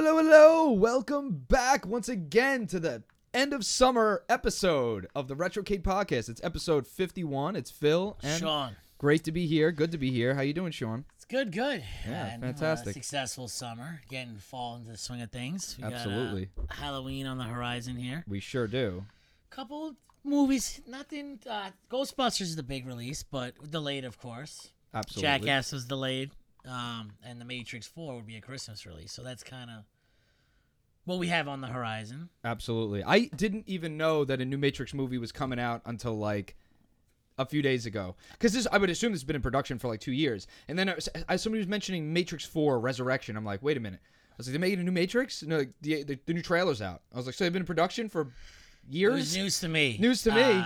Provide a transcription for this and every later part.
hello. Welcome back once again to the end of summer episode of the Retrocade Podcast. It's episode 51. It's Phil and Sean. Great to be here. Good to be here. How you doing, Sean? It's good. Yeah, And, fantastic. Successful summer. Getting fall into the swing of things. We Absolutely. got Halloween on the horizon here. We sure do. Couple movies. Nothing. Ghostbusters is the big release, but delayed, of course. Absolutely. Jackass was delayed. And The Matrix 4 would be a Christmas release. So that's kind of what we have on the horizon. Absolutely. I didn't even know that a new Matrix movie was coming out until like a few days ago. Because I would assume this has been in production for like 2 years. And then somebody was mentioning Matrix 4 Resurrection. I'm like, wait a minute. I was like, they're making a new Matrix? No, like, the new trailer's out. I was like, so they've been in production for years? It was news to me. News to me.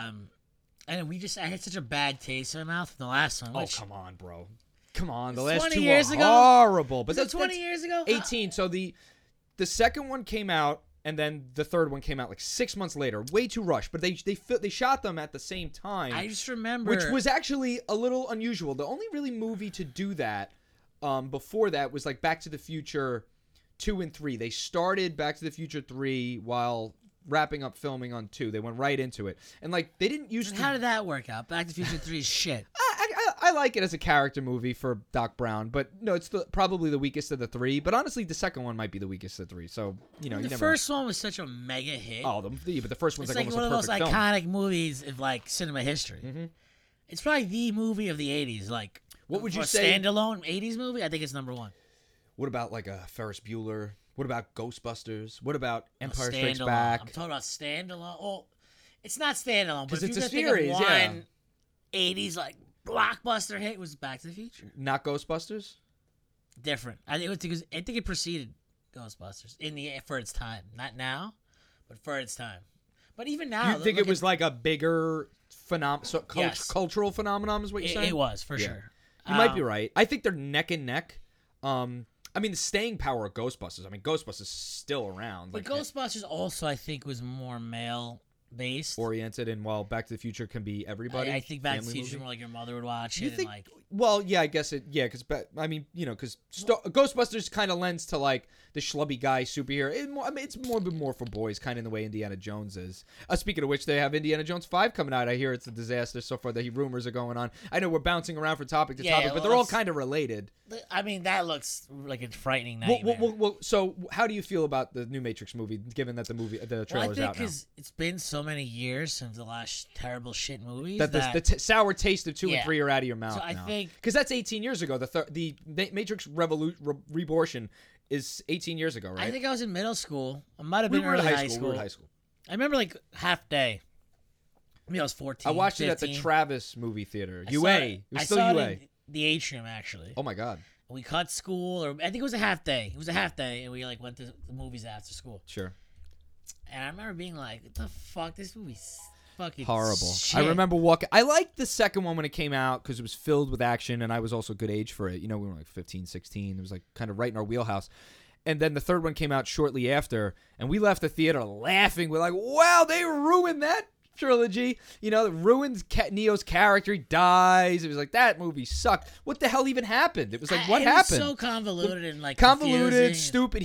And I had such a bad taste in my mouth from the last one. Oh, come on, bro. Come on. The last 20 two years were ago? horrible. But Was it 20 years ago? 18. So the second one came out, and then the third one came out like 6 months later. Way too rushed. But they shot them at the same time. I just remember. Which was actually a little unusual. The only really movie to do that before that was like Back to the Future 2 and 3. They started Back to the Future 3 while wrapping up filming on 2. They went right into it. And like they didn't use How did that work out? Back to the Future 3 is shit. I like it as a character movie for Doc Brown, but no, it's probably the weakest of the 3. But honestly, the second one might be the weakest of the 3. So you know, The you never first one was such a mega hit. Oh, but the first one's It's like like almost one a of perfect those film. iconic movies of like cinema history. Mhm. It's probably the movie of the 80s. Like, What would you for a say- standalone 80s movie? I think it's number one. What about like a Ferris Bueller? What about Ghostbusters? What about Empire Standalone. Strikes Back? I'm talking about standalone. Oh, it's not standalone, but 'Cause if it's you a could think series, of yeah. one 80s like blockbuster hit, was Back to the Future. Not Ghostbusters? Different. I think it preceded Ghostbusters for its time. Not now, but for its time. But even now, You think it was like a bigger Yes. cultural phenomenon is what you're saying? It was, for Yeah. sure. You might be right. I think they're neck and neck. I mean, the staying power of Ghostbusters. I mean, Ghostbusters is still around. But Ghostbusters also, I think, was more male-based. Oriented, and while Back to the Future can be everybody. I think Back to the family Future movie. more like your mother would watch You it. think? And like, Well, yeah, I guess it. Yeah, because I mean, you know, because Ghostbusters kind of lends to like the schlubby guy superhero. It's more for boys, kind of in the way Indiana Jones is. Speaking of which, they have Indiana Jones 5 coming out. I hear it's a disaster so far. The rumors are going on. I know we're bouncing around from topic to topic, but they're all kind of related. I mean, that looks like a frightening nightmare. So how do you feel about the new Matrix movie, given that the trailer's I out think now? because it's been so many years since the last terrible shit movies That the sour taste of 2 and Yeah. 3 are out of your mouth So I now. think- Because that's 18 years ago. The Matrix Reborn is 18 years ago, right? I think I was in middle school. I might have we been were in early high school. We were in high school. I remember like half day. Maybe I was 14. I watched 15. it at the Travis movie theater. I UA. saw It was I still saw UA. it in the atrium, actually. Oh my god. We cut school, or I think it was a half day. It was a half day, and we like went to the movies after school. Sure. And I remember being like, "What the fuck? This movie's fucking Horrible. shit." I remember walking. I liked the second one when it came out because it was filled with action, and I was also a good age for it. You know, we were like 15, 16. It was like kind of right in our wheelhouse. And then the third one came out shortly after, and we left the theater laughing. We're like, wow, they ruined that trilogy. You know, it ruins Neo's character. He dies. It was like, that movie sucked. What the hell even happened? It was like, what it happened? Was so convoluted and like Convoluted, confusing. stupid.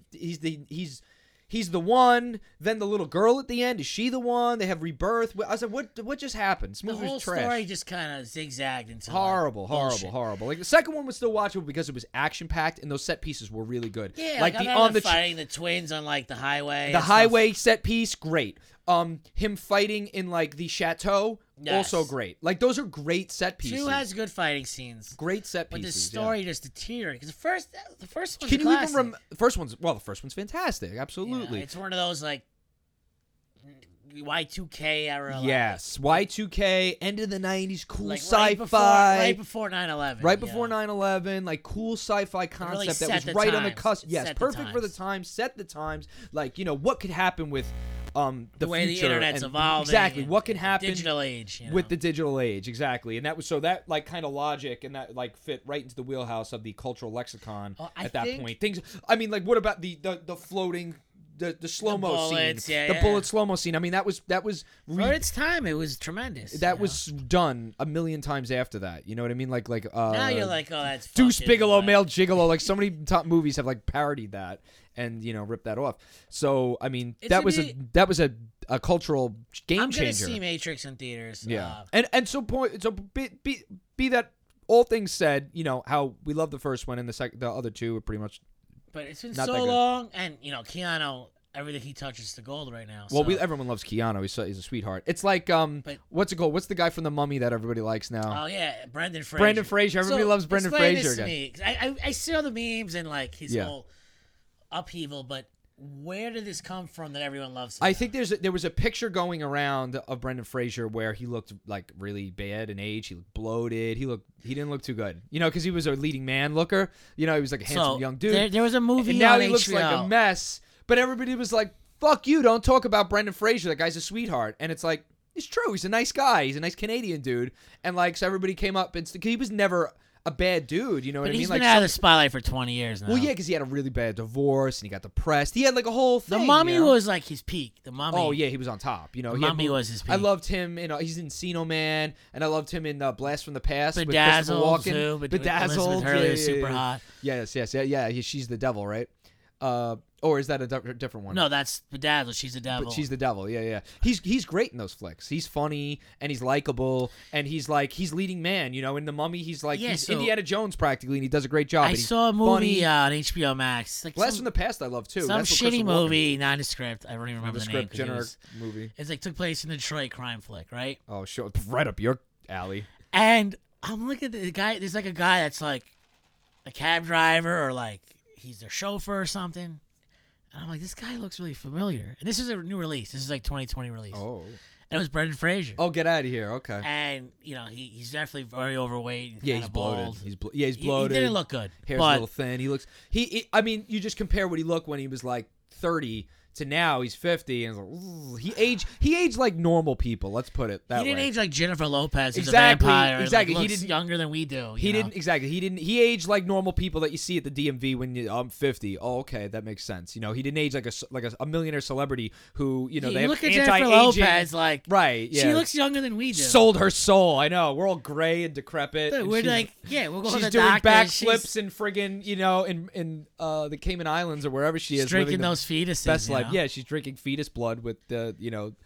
He's the one. Then the little girl at the end, is she the one? They have rebirth. I was like, what just happened? This The movie whole was trash. story just kind of zigzagged into Horrible. bullshit. Like the second one was still watchable because it was action packed and those set pieces were really good. Yeah, like I the remember on the fighting the twins on like the highway. the and highway set piece, great. Him fighting in like the chateau, Yes. also great. Like those are great set stuff. pieces. Two has good fighting scenes, great set but pieces. the story just deteriorated. Because the first one's Can a you even classic. remember the first one's fantastic. Absolutely. Yeah, it's one of those like Y2K era. like- Yes, Y2K, end of the 90s, cool like sci-fi. right before 9/11. Right before yeah. 9/11, like cool sci-fi concept really that set was the right on the times. cusp. It Yes, set the perfect for the times. time, set the times. Like, you know, what could happen with the way future the internet's and evolving. exactly and what can happen Digital age. You know? with the digital age, exactly. And that was so that like kind of logic and that like fit right into the wheelhouse of the cultural lexicon Oh, I at that think- point. Things I mean, like what about the floating the slow mo scene, bullets, yeah, the yeah. bullet slow mo scene. I mean, that was For its time, it was tremendous. that was done a million times after that. You know what I mean? Like now you're like, oh, that's Deuce fucking Bigelow, like- Male Gigolo. Like so many top movies have like parodied that and ripped that off. So I mean, It's that a was neat- a cultural game I'm gonna changer. see Matrix in theaters. Yeah, and so be that all things said, how we love the first one and the other two are pretty much. But it's been Not that so good. long, and Keanu, everything he touches to gold right now. Well, so. everyone loves Keanu. He's a sweetheart. It's like what's it called? What's the guy from The Mummy that everybody likes now? Oh yeah, Brendan Fraser. Brendan Fraser. Everybody loves Brendan explain Fraser this to again. me, 'cause I see all the memes and like his Yeah. whole upheaval, but where did this come from that everyone loves him? I think there was a picture going around of Brendan Fraser where he looked like really bad in age. He looked bloated. He didn't look too good. Because he was a leading man looker. He was like a handsome young dude. There was a movie And now on he looks HBO. like a mess. But everybody was like, "Fuck you! Don't talk about Brendan Fraser. That guy's a sweetheart." And it's like, it's true. He's a nice guy. He's a nice Canadian dude. And like, so everybody came up and he was never a bad dude. You know what But I mean? he's Like been out of the spotlight for 20 years now. well, yeah, because he had a really bad divorce and he got depressed. He had like a whole The thing. Mummy was like his peak. The Mummy. Oh yeah, he was on top. The He had Mummy movies- was his peak. I loved him. He's in Encino Man, and I loved him in Blast from the Past Bedazzled with Christopher too. Walken. But Bedazzled, Elizabeth Hurley yeah, was yeah, super yeah. hot. Yes, yeah. She's the devil, right? Or is that a different one? No, that's Bedazzled. She's the devil. But she's the devil. Yeah. He's great in those flicks. He's funny and he's likable and he's leading man. In The Mummy, he's so- Indiana Jones practically, and he does a great job. I and he's saw a movie funny. on HBO Max. Like Blast from the Past, I love too. some That's with shitty Christopher Walken. movie, nondescript. I don't even remember The the name. script, 'cause it generic was- movie. It's like took place in the Detroit crime flick, right? Oh, sure, right up your alley. And I'm looking at the guy. There's like a guy that's like a cab driver or like he's their chauffeur or something. And I'm like, this guy looks really familiar. And this is a new release. This is like 2020 release. Oh. And it was Brendan Fraser. Oh, get out of here. Okay. And he's definitely very overweight. And Yeah, kinda he's bloated. bald. He's He bloated. didn't look good. Hair's but a little thin. He looks. I mean, you just compare what he looked when he was like 30 to now. He's 50, and it's like, ooh, he aged like normal people. Let's put it that he didn't way. age like Jennifer Lopez, who's Exactly, a vampire. exactly. And, He like, looks didn't- younger than we do. He you know? didn't exactly. He didn't. He aged like normal people that you see at the DMV when I'm 50. Oh, okay, that makes sense. He didn't age like a millionaire celebrity who Yeah, they you have look at Jennifer anti-aging. Lopez, like Right. Yeah. she looks younger than we do. sold her soul. I know. We're all gray and decrepit. Dude, and we're she's- like, yeah, we'll go to She's the doing doctor. backflips in friggin', in the Cayman Islands or wherever she is. drinking living the those fetuses. best you life. know? Yeah, she's drinking fetus blood with the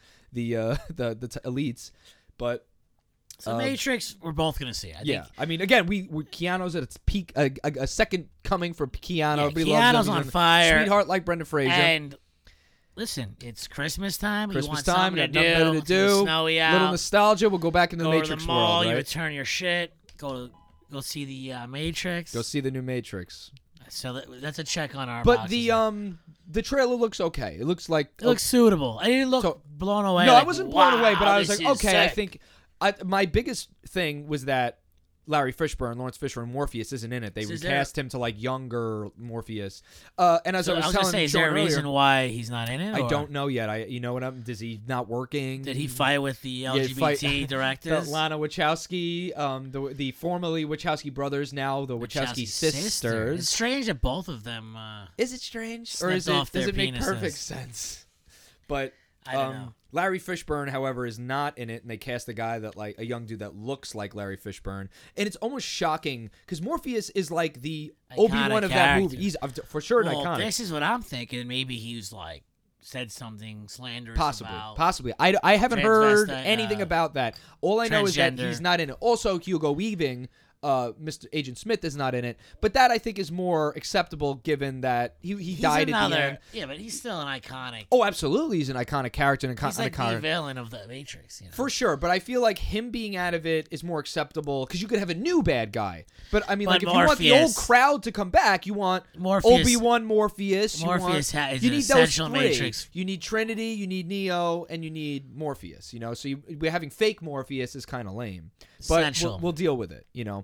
elites. But So Matrix, we're both gonna see. I yeah, think. I mean, again, we Keanu's at its peak, a second coming for Keanu. Everybody Keanu's loves him. on He's a fire. sweetheart like Brendan Fraser. And listen, it's Christmas time. Christmas you want time, something we got nothing better to It's do. Snowy Little out. nostalgia. We'll go back into the Go to Matrix the mall. world, You right? return your shit. Go see the Matrix. Go see the new Matrix. So that's a check on our. But boxes the trailer looks okay. It looks like it looks suitable. I didn't look So- blown away. No, like, I wasn't blown away, but wow, I was this like, is okay, I sick. think my biggest thing was that Larry Fishburne, Lawrence Fishburne, Morpheus isn't in it. They So is recast him to like younger Morpheus. And as So I was gonna telling say, is Sean there a earlier, reason why he's not in it? I or don't know yet. You know what? Is he not working? Did he fight with the he LGBT fight- directors? Lana Wachowski, the formerly Wachowski brothers, now the Wachowski sisters. It's strange that both of them. Is it strange, or Snipped is it? off Does their it make penises. perfect sense? But I don't know. Larry Fishburne, however, is not in it, and they cast a guy that a young dude that looks like Larry Fishburne, and it's almost shocking because Morpheus is like the Iconic Obi-Wan of that character. movie. He's for sure an Well, iconic. this is what I'm thinking. Maybe he was like said something slanderous about. Possibly. I haven't heard transvestite, anything about that. All I know is that transgender. he's not in it. Also, Hugo Weaving, Mr. Agent Smith, is not in it. But that I think is more acceptable given that he He's died at the another, end. Yeah, but he's still an iconic. Oh, absolutely, he's an iconic character and He's like iconic. the villain of the Matrix. You know? For sure, but I feel like him being out of it is more acceptable because you could have a new bad guy. But I mean, But like if you want the old Morpheus- crowd to come back, you want Morpheus- Obi-Wan Morpheus. Morpheus is you an need those essential three. Matrix. You need Trinity, you need Neo, and you need Morpheus. So we're having fake Morpheus is kind of lame. But Essential. we'll deal with it.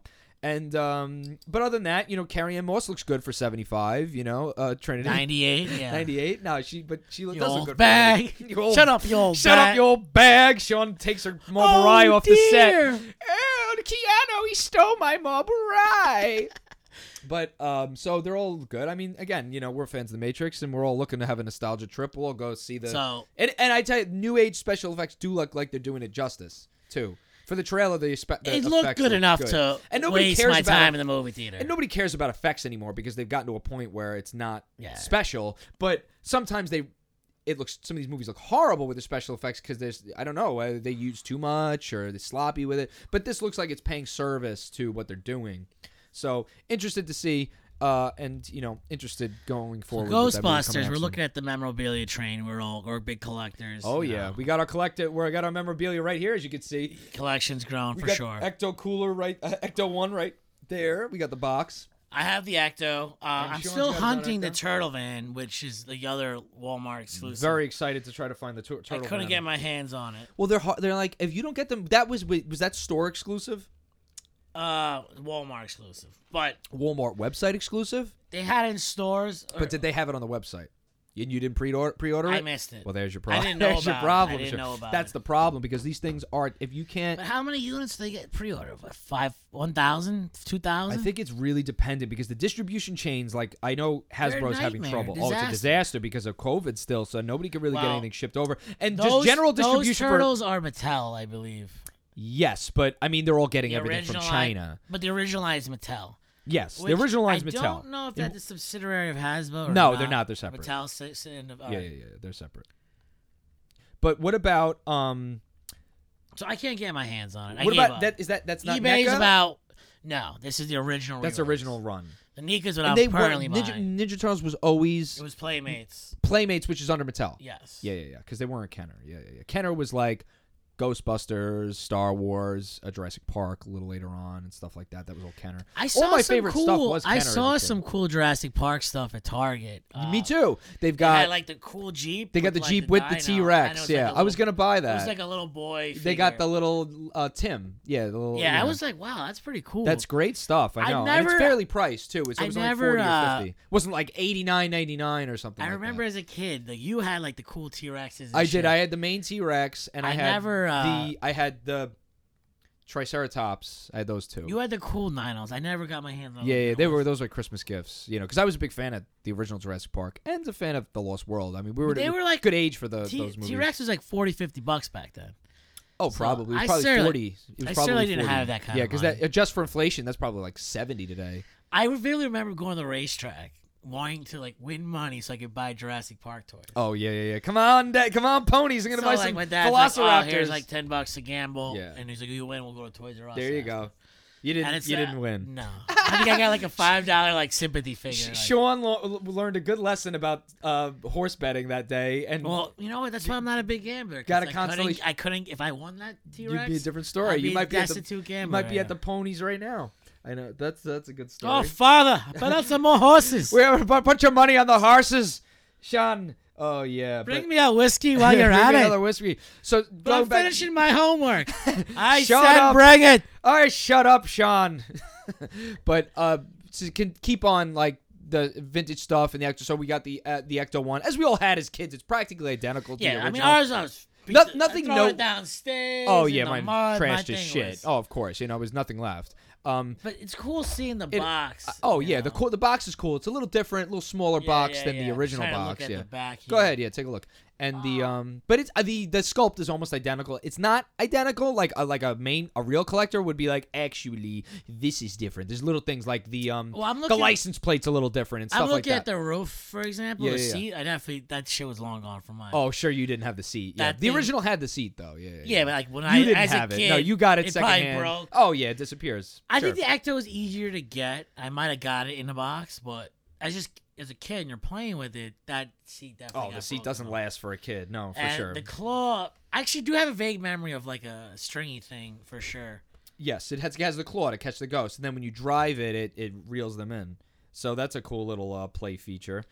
And but other than that, Carrie Ann Moss looks good for 75. Trinity 98. Yeah. 98. No, she You does look old good. bag. For you old Shut up, you old Shut bag. up, you old bag. Sean takes her Marlboro off the set. dear. Oh, Keanu, he stole my Marlboro. But so they're all good. I mean, again, we're fans of the Matrix, and we're all looking to have a nostalgia trip. We'll all go see the. So and I tell you, new age special effects do look like they're doing it justice too. For the trailer, the it looked good enough to waste my time in the movie theater. And nobody cares about effects anymore because they've gotten to a point where it's not special. But sometimes some of these movies look horrible with the special effects because I don't know, they use too much or they're sloppy with it. But this looks like it's paying service to what they're doing. So interested to see. And interested going forward. So Ghostbusters, we're looking at the memorabilia train. We're big collectors. Oh yeah, we got our got our memorabilia right here, as you can see. Collection's grown for sure. Ecto Cooler right, Ecto One right there. We got the box. I have the Ecto. I'm still hunting the Turtle Van, which is the other Walmart exclusive. Very excited to try to find the Turtle Van. I couldn't get my hands on it. Well, they're like, if you don't get them, was that store exclusive? Walmart exclusive, but Walmart website exclusive. They had it in stores, but did they have it on the website? And you didn't pre-order it? I missed it. Well, there's your problem. I didn't know there's your problem. I didn't know about That's it. the problem because these things are. If you can't. But how many units do they get pre-ordered? 1,000, 2,000? I think it's really dependent because the distribution chains, like I know Hasbro's having trouble. Disaster. Oh, it's a disaster because of COVID still, so nobody can really get anything shipped over. And those, just general distribution. Those turtles are Mattel, I believe. Yes, but I mean they're all getting everything from China. But the original line is Mattel. Yes, the original line is Mattel. I don't know if that's a subsidiary of Hasbro or no, they're not. They're separate. Mattel yeah, they're separate. But what about So I can't get my hands on it. What about that? That's not eBay's NECA? about. No, this is the original. That's original run. The NECA's what I'm currently buying. Ninja Turtles was always. It was Playmates. Playmates, which is under Mattel. Yes. Yeah, because they weren't Kenner. Yeah. Kenner was like Ghostbusters, Star Wars, Jurassic Park a little later on and stuff like that. That was all Kenner. All my favorite stuff was Kenner. I saw some cool Jurassic Park stuff at Target. Me too. They had like the cool Jeep. They got the Jeep with the T-Rex. Yeah, I was gonna buy that. It was like a little boy figure. They got the little Tim. Yeah, the little. Yeah, I was like, wow, that's pretty cool. That's great stuff. I know. And it's fairly priced too. It's only 40 or 50. It wasn't like $89.99 or something. I remember as a kid, you had like the cool T-Rexes. I did. I had the main T-Rex, and I had the Triceratops. I had those two. You had the cool Ninos. I never got my hands on. Yeah, those were Christmas gifts. Because I was a big fan of the original Jurassic Park and a fan of The Lost World. I mean, we were like good age for those movies. T-Rex was like $40-$50 back then. Oh, probably. It was probably 40. I certainly didn't have that kind of money. Yeah, because just for inflation, that's probably like 70 today. I vividly remember going to the racetrack, wanting to like win money so I could buy Jurassic Park toys. Oh yeah. Come on, ponies! I'm gonna buy some my dad's Velociraptors. Like, here's like $10 to gamble. Yeah. And he's like, you win, we'll go to Toys R Us. There you go. You didn't win. No. I think I got like a $5 like sympathy figure. Sean learned a good lesson about horse betting that day, and well, you know what? That's why I'm not a big gambler. I couldn't. If I won that T-Rex, you'd be a different story. You might be destitute gambler. You might be at the ponies right now. I know that's a good story. Oh, father, put out some more horses. We have a bunch of money on the horses, Sean. Oh yeah. Bring me a whiskey while you're at it. Another whiskey. So I'm finishing my homework. I said up. Bring it. All right, shut up, Sean. But so can keep on like the vintage stuff and the Ecto. So we got the Ecto one, as we all had as kids. It's practically identical to the original. I mean ours was. Nothing. It downstairs. Oh yeah, mine trashed as shit. Oh, of course. There was nothing left. But it's cool seeing the box. The box is cool. It's a little different, a little smaller box than the original box. Look at the back here. Go ahead, take a look. And but it's the sculpt is almost identical. It's not identical like a real collector would be like. Actually, this is different. There's little things like the license plate's a little different and stuff like that. I'm looking at the roof, for example. The seat. I definitely that shit was long gone from mine. Oh, sure, you didn't have the seat. Yeah, the original had the seat though. Yeah, but like when you didn't have it. No, you got it secondhand. Broke. Oh yeah, it disappears. I think the Ecto is easier to get. I might have got it in the box, but as a kid and you're playing with it, that seat definitely. Oh, the seat doesn't last for a kid. No, for and sure. The claw. I actually do have a vague memory of like a stringy thing for sure. Yes, it has the claw to catch the ghost, and then when you drive it reels them in. So that's a cool little play feature.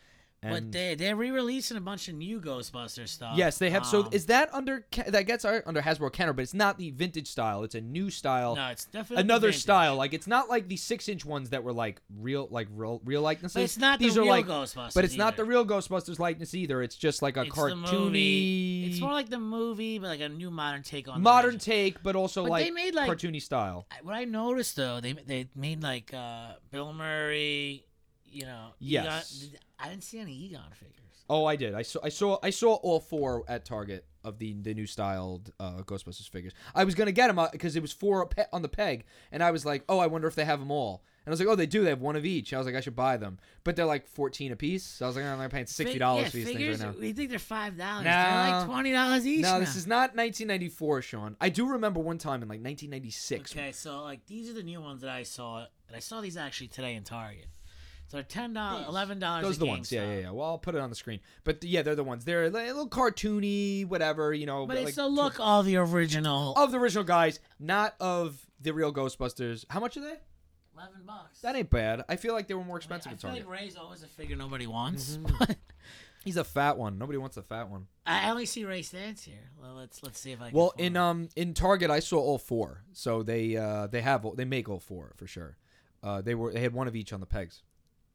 But they're re-releasing a bunch of new Ghostbusters stuff. Yes, they have. So is that under that gets under Hasbro Kenner, but it's not the vintage style. It's a new style. No, it's definitely another vintage. style. Like it's not like the 6-inch ones that were like real likenesses. But it's not These the are real like, Ghostbusters. but it's not either. the real Ghostbusters likeness either. It's just like a It's the cartoony. movie. It's more like the movie, but like a new modern take on modern the original. take, but also But like they made, like- cartoony style. What I noticed though, they made like Bill Murray. You know. Yes. Egon, I didn't see any Egon figures. Oh, I did. I saw all 4 at Target of the new styled Ghostbusters figures. I was gonna get them because it was 4 on the peg, and I was like, oh, I wonder if they have them all. And I was like, oh, they do. They have 1 of each. I was like, I should buy them, but they're like $14 a piece. So I was like, I'm paying $60 for these figures, things right now. We think they're $5. No. They're like $20 each. No, now. this is not 1994, Sean. I do remember one time in like 1996. Okay, so like these are the new ones that I saw, and I saw these actually today in Target. So they're $10, $11. Those are the ones. Yeah. Well, I'll put it on the screen. But yeah, they're the ones. They're like a little cartoony, whatever, you know. But like, it's the look of the original. of the original guys, not of the real Ghostbusters. How much are they? $11. That ain't bad. I feel like they were more expensive I at feel Target. like Ray's always a figure nobody wants. Mm-hmm. But He's a fat one. Nobody wants a fat one. I only see Ray Stantz here. Well, let's see if I can. Well, find in Target, I saw all 4. So they make all 4 for sure. They had 1 of each on the pegs.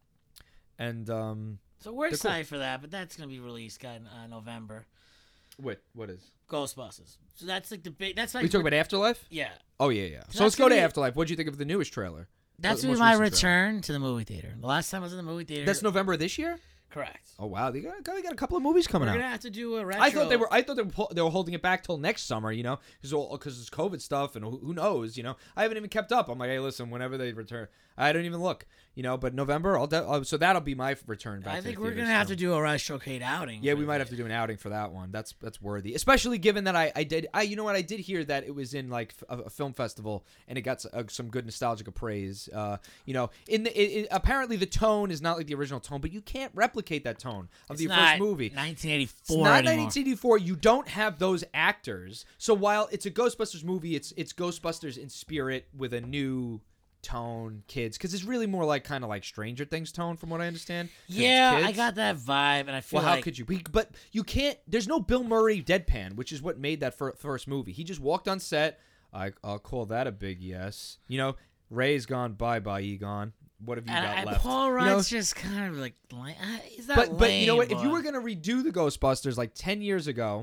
And So we're they're cool. excited for that, but that's gonna be released in November. what is? Ghostbusters. So that's like the big. That's like We talking about Afterlife? yeah. Oh yeah. So that's let's go to gonna be- Afterlife. What did you think of the newest trailer? That's The gonna be most my recent trailer. return to the movie theater. The last time I was in the movie theater. That's November of this year. correct. Oh wow, we got a couple of movies coming We're out. gonna have to do a retro. I thought they were holding it back till next summer, you know, because it's COVID stuff and who knows, you know. I haven't even kept up. I'm like, hey, listen, whenever they return, I don't even look, you know. But November, so that'll be my return back. I to think the we're theaters, gonna have so. to do a retrocade outing. Yeah, for we the might have to theater. do an outing for that one. That's worthy, especially given that I you know what, I did hear that it was in like a film festival and it got some good nostalgic praise. You know, apparently the tone is not like the original tone, but you can't replicate that tone of It's the not first movie. 1984 It's not anymore. 1984. You don't have those actors. So while it's a Ghostbusters movie, it's Ghostbusters in spirit with a new tone, kids, because it's really more like kind of like Stranger Things tone, from what I understand. 'Cause it's Yeah, I kids. got that vibe, and I feel Well, how like could you? But you can't. There's no Bill Murray deadpan, which is what made that first movie. He just walked on set. I'll call that a big yes. You know, Ray's gone. Bye, Egon. What have you got and left? Paul You Rudd's know? just kind of like he's not But lame, you know what? If you but- were gonna redo the Ghostbusters like 10 years ago,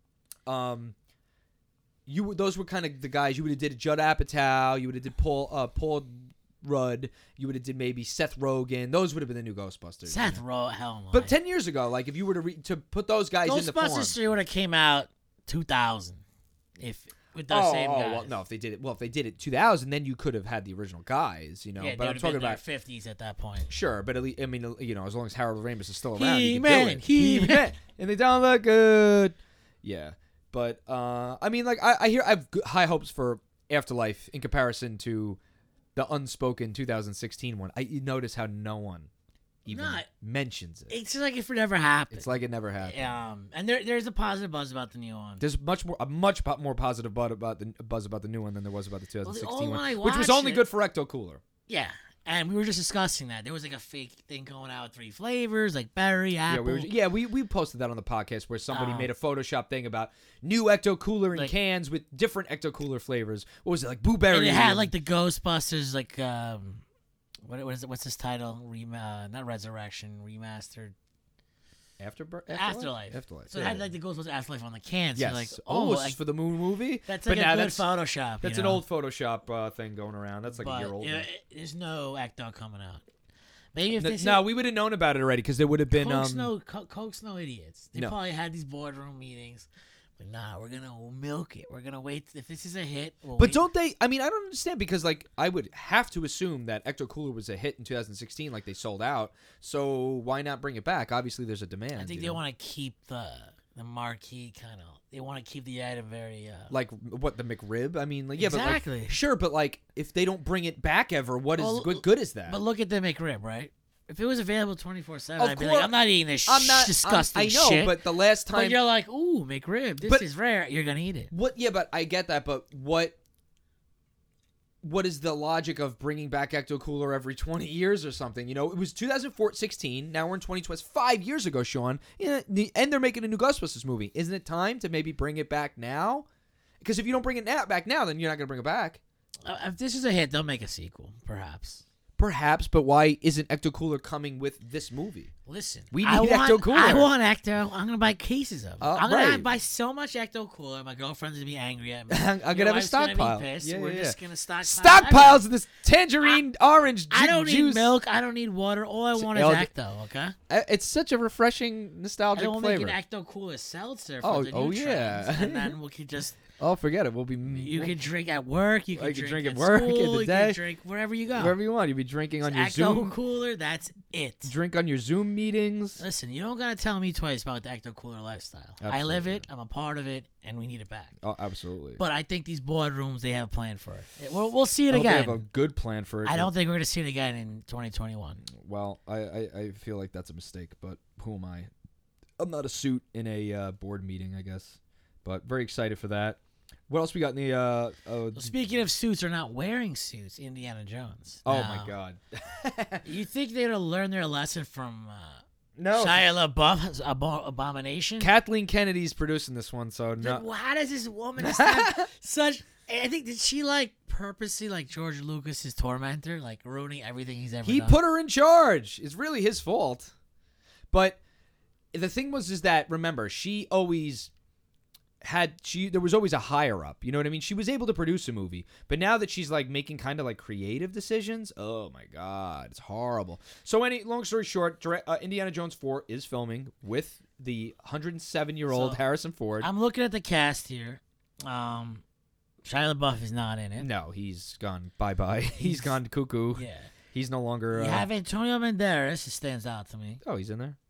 those were kind of the guys. You would have did Judd Apatow. You would have did Paul Rudd. You would have did maybe Seth Rogen. Those would have been the new Ghostbusters. Seth Rogen, hell no. But 10 years ago, like if you were to put those guys in the form. Ghostbusters 3 would have came out 2000 if with those same guys. Well, no, if they did it 2000, then you could have had the original guys, you know. Yeah, but I'm talking about 50s at that point. sure, but at least, I mean, you know, as long as Harold Ramis is still around, He-Man, he can do it. He-Man. And they don't look good. Yeah, but I mean, like I have high hopes for Afterlife in comparison to the unspoken 2016 one. You notice how no one even mentions it. It's just like if it never happened. It's like it never happened. And there's a positive buzz about the new one. There's much more positive buzz about the new one than there was about the 2016 when I one, which was watched only it- good for Ecto Cooler. Yeah. And we were just discussing that. There was like a fake thing going out with 3 flavors, like berry, apple. We posted that on the podcast where somebody made a Photoshop thing about new Ecto Cooler in Like- cans with different Ecto Cooler flavors. What was it, like blueberry? And it had like the Ghostbusters, like what is it? What's this title? Not Resurrection, remastered. Afterlife. So it had like the Ghostbusters Afterlife on the cans. Yes. So like, This is for the Moon movie. that's but like now a good that's Photoshop. that's you an know? old Photoshop thing going around. That's like a year But, old. you know, there's no Ecto coming out. Maybe if they No, we would have known about it already because there would have been Coke's no idiots. They No. probably had these boardroom meetings. But nah, we're gonna milk it. We're gonna wait. If this is a hit, we'll But wait. don't they? I mean, I don't understand because like I would have to assume that Ecto Cooler was a hit in 2016, like they sold out. So why not bring it back? Obviously, there's a demand. I think they want to keep the marquee kind of. They want to keep the item very. Like what, the McRib? I mean, like yeah, Exactly. but like, sure, but like if they don't bring it back ever, what is Well, good is that? But look at the McRib, right? If it was available 24/7, Of I'd be course. like, I'm not eating this I'm not disgusting I know, shit. but the last But time, you're like, ooh, McRib, this But- is rare. You're gonna eat it. what? Yeah, but I get that. But what what is the logic of bringing back Ecto Cooler every 20 years or something? You know, it was 2016. Now we're in 2020. It's 5 years ago, Sean. Yeah, and they're making a new Ghostbusters movie. Isn't it time to maybe bring it back now? Because if you don't bring it back now, then you're not going to bring it back. If this is a hit, they'll make a sequel, perhaps. Perhaps, but why isn't Ecto Cooler coming with this movie? Listen, We need Ecto Cooler. I want Ecto. I'm gonna buy cases of it. I'm gonna right. buy so much Ecto Cooler. My girlfriend's gonna be angry at me. I'm gonna have a stockpile. We're just gonna stockpile. Stockpiles of this tangerine orange I don't juice. need milk. I don't need water. All I want is Ecto. Okay. It's such a refreshing, nostalgic And we'll flavor. make an Ecto Cooler seltzer for Oh, the new oh, yeah. trends, and then we could just. Oh, forget it. We'll be. You can drink at work. You can drink at work, school. in the You day, can drink wherever you go. wherever you want. You'll be drinking on your Ecto Zoom. Cooler. That's it. Drink on your Zoom meetings. Listen, you don't gotta tell me twice about the Ecto Cooler lifestyle. I live it. I'm a part of it, and we need it back. Oh, absolutely. But I think these boardrooms, they have a plan for it. We'll see it I hope they again. have a good plan for it. I don't think we're gonna see it again in 2021. Well, I feel like that's a mistake, but who am I? I'm not a suit in a board meeting, I guess. But very excited for that. What else we got in the? Well, speaking of suits, are not wearing suits. Indiana Jones. Oh Now, my God! You think they're gonna learn their lesson from No, Shia LaBeouf's Abomination? Kathleen Kennedy's producing this one, so no. Well, how does this woman have such? I think did she purposely George Lucas's tormentor, ruining everything he's ever He done? put her in charge. It's really his fault. But the thing is that remember, she always there was always a higher up. You know what I mean? She was able to produce a movie, but now that she's making kind of creative decisions, oh my God, it's horrible. So long story short, Indiana Jones 4 is filming with the 107-year-old Harrison Ford. I'm looking at the cast here. Shia LaBeouf is not in it. No, he's gone bye-bye. He's gone cuckoo. Yeah. He's no longer... You have Antonio Banderas. It stands out to me. Oh, he's in there?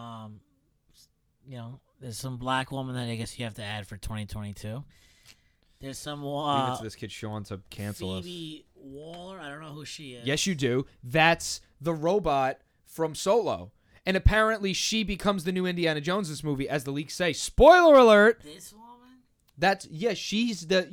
There's some black woman that I guess you have to add for 2022. There's some... Leave it to this kid Sean to cancel Phoebe Waller. I don't know who she is. Yes, you do. That's the robot from Solo. And apparently she becomes the new Indiana Jones in this movie, as the leaks say. Spoiler alert! This woman? She's the,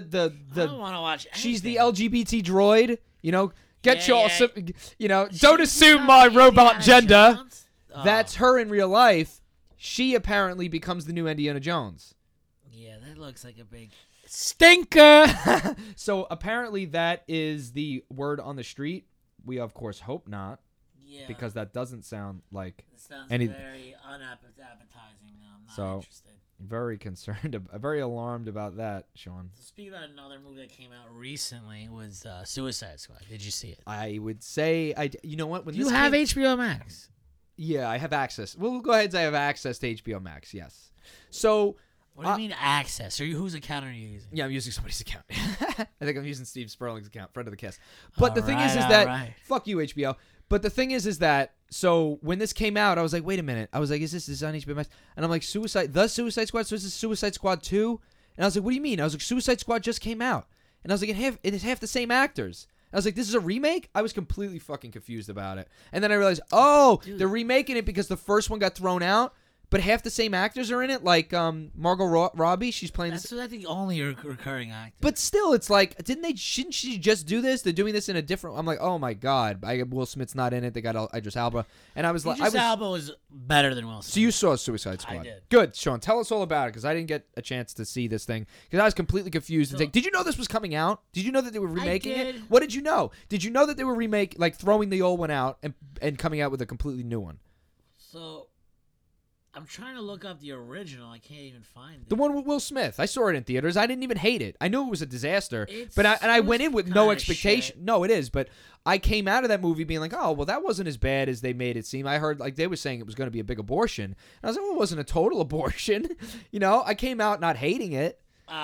I don't want to watch anything. she's the LGBT droid. Get Yeah, y'all, don't assume my robot gender. Oh. That's her in real life. She apparently becomes the new Indiana Jones. Yeah, that looks like a big stinker. So apparently that is the word on the street. We, of course, hope not. Yeah. Because that doesn't sound like It sounds any... very unappetizing. I'm not So- interested. Very concerned, very alarmed about that, Sean. Speaking about another movie that came out recently was Suicide Squad. Did you see it? I would say, you know what? When You this have came- HBO Max. Yeah, I have access. We'll go ahead and say I have access to HBO Max, yes. So, What do you mean access? Whose account are you using? yeah, I'm using somebody's account. I think I'm using Steve Sperling's account, friend of the cast. But the thing is Alright, that, alright. fuck you, HBO. But the thing is that, so when this came out, I was like, wait a minute. I was like, is this on HBO Max? And I'm like, The Suicide Squad? So is this Suicide Squad 2? And I was like, what do you mean? I was like, Suicide Squad just came out. And I was like, it is half the same actors. I was like, this is a remake? I was completely fucking confused about it. And then I realized, they're remaking it because the first one got thrown out, but half the same actors are in it. Like Margot Robbie, she's playing this. That's the only recurring actor. But still, it's like, shouldn't she just do this? They're doing this in a different... I'm like, oh my God. Will Smith's not in it. They got Idris Elba. And I was like... Idris Elba was better than Will Smith. So you saw Suicide Squad. I did. Good, Sean. Tell us all about it, because I didn't get a chance to see this thing. Because I was completely confused. Did you know this was coming out? Did you know that they were remaking it? What did you know? Did you know that they were throwing the old one out and coming out with a completely new one? So... I'm trying to look up the original. I can't even find it. The one with Will Smith. I saw it in theaters. I didn't even hate it. I knew it was a disaster, It I went in with no kinda expectation. shit. No, it is, but I came out of that movie being like, oh, well, that wasn't as bad as they made it seem. I heard they were saying it was going to be a big abortion. And I was like, well, it wasn't a total abortion. I came out not hating it.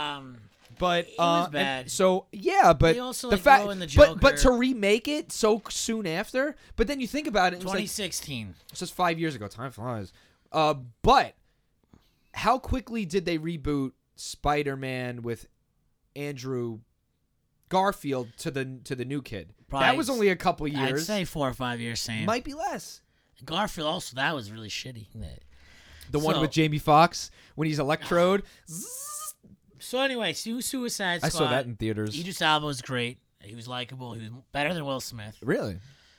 But it was bad. So yeah, but They also, the throw in the Joker. but to remake it so soon after, but then you think about it, it was 2016. it's just 5 years ago. Time flies. But how quickly did they reboot Spider-Man with Andrew Garfield to the new kid? Probably, that was only a couple years. I'd say 4 or 5 years, Sam. Might be less. Garfield also, that was really shitty. The one with Jamie Foxx when he's Electrode. So anyway, Suicide Squad. I saw that in theaters. Idris Elba was great. He was likable. He was better than Will Smith. Really?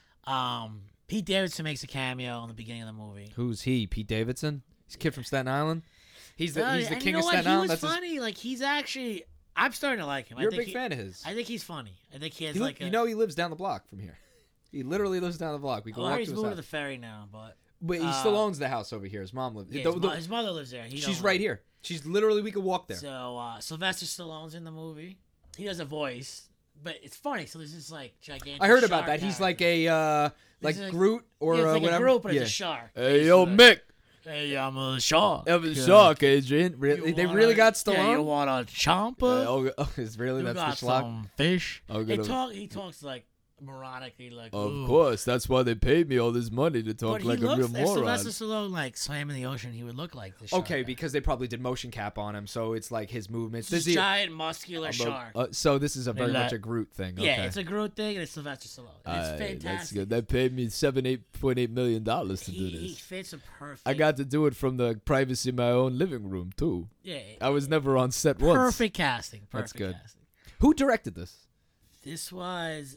Pete Davidson makes a cameo in the beginning of the movie. Who's he? Pete Davidson? He's a kid from Staten Island. He's the And king you of know Staten what? Island. He was funny. Like he's actually. I'm starting to like him. You're I a think big fan of his. I think he's funny. I think he has You know he lives down the block from here. He literally lives down the block. We can walk he's to his moved to house. the ferry now, but But he still owns the house over here. His mom lives. yeah, his mother lives there. She's right here. She's literally, we could walk there. So Sylvester Stallone's in the movie. He does a voice, but it's funny. So there's this like gigantic. I heard about shark that. He's character. like a like Groot or it's like whatever. a Groot, but yeah. it's a shark. Hey, yo, Mick. Hey, I'm a shark. I'm a shark, Adrian. Really? They really got Stallone? Yeah, you want a chomper? It's really You that's got the schlock. some fish. I'll He get talks like moronically, like. Of "Ooh." course, that's why they paid me all this money to But talk he like a looks, real if moron. Sylvester Stallone like swam in the ocean, he would look like this. Shark Okay, guy. because they probably did motion cap on him, so it's like his movements. This giant muscular shark. So this is a very Like- much a Groot thing. Yeah, okay. it's a Groot thing, and it's Sylvester Stallone. It's fantastic. That's good. They paid me $8.8 million to do He this. fits a perfect. I got to do it from the privacy of my own living room too. yeah. I was never on set once. Perfect casting. Perfect That's good. casting. Who directed this? This was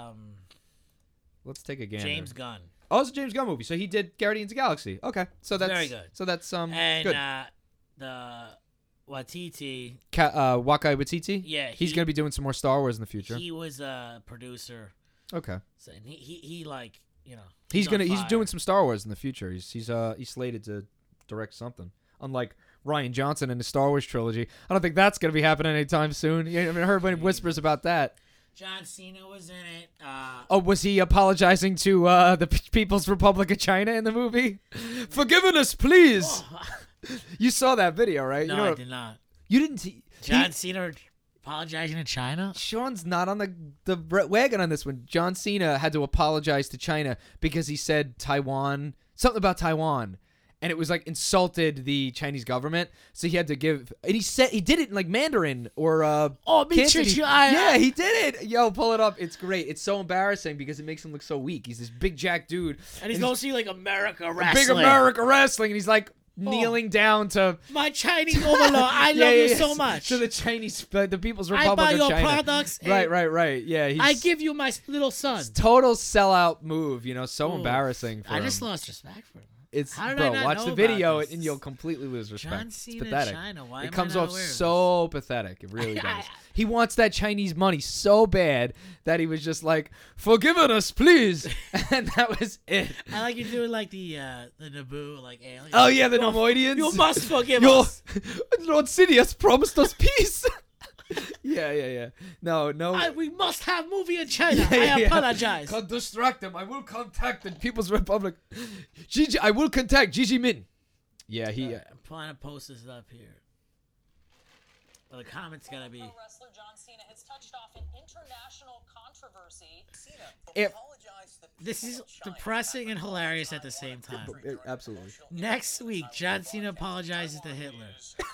Let's take a gander. James Gunn. Oh, it's a James Gunn movie. So he did Guardians of the Galaxy. Okay, so that's Very good. So that's And good. the Waititi, Wakai Waititi. yeah, He's gonna be doing some more Star Wars in the future. he was a producer. Okay. So, and he like, you know. He's on he's fire. doing some Star Wars in the future. He's slated to direct something. Unlike Ryan Johnson in the Star Wars trilogy, I don't think that's gonna be happening anytime soon. You haven't heard any whispers about that. John Cena was in it. Oh, was he apologizing to the People's Republic of China in the movie? Forgive us, please. You saw that video, right? No, you know I did not. You didn't see John Cena apologizing to China? Sean's not on the wagon on this one. John Cena had to apologize to China because he said something about Taiwan, and it was like insulted the Chinese government. So he had to give, and he did it in like Mandarin or Cantonese. Yeah, he did it. Yo, pull it up. It's great. It's so embarrassing because it makes him look so weak. He's this big jack dude, And he's going to see like America wrestling. big America wrestling, and he's like kneeling down to My Chinese overlord, I love you so much. to the Chinese, the People's I Republic buy of your China. products. and Right. Yeah, I give you my little son. total sellout move. So Ooh. embarrassing. For I just him. lost respect for him. It's How did bro. I not Watch know the about video this? and you'll completely lose respect. John It's Cena, pathetic. China. Why It am comes I not off aware of so pathetic. It really does. He wants that Chinese money so bad that he was just like, "Forgive us, please," and that was it. this? I like you doing like the Naboo like alien. Oh yeah, the Nemoidians. You must forgive Your us. Lord Sidious promised us peace. Yeah. No. We must have movie in China. Yeah. I apologize. Can't distract them. I will contact the People's Republic. I will contact Gigi Min. Yeah, he. I'm trying to post this up here. Well, the comments gotta be. Pro wrestler John Cena has touched off an international controversy. If- This is depressing and hilarious at the same time. Absolutely. Next week, John Cena apologizes to Hitler.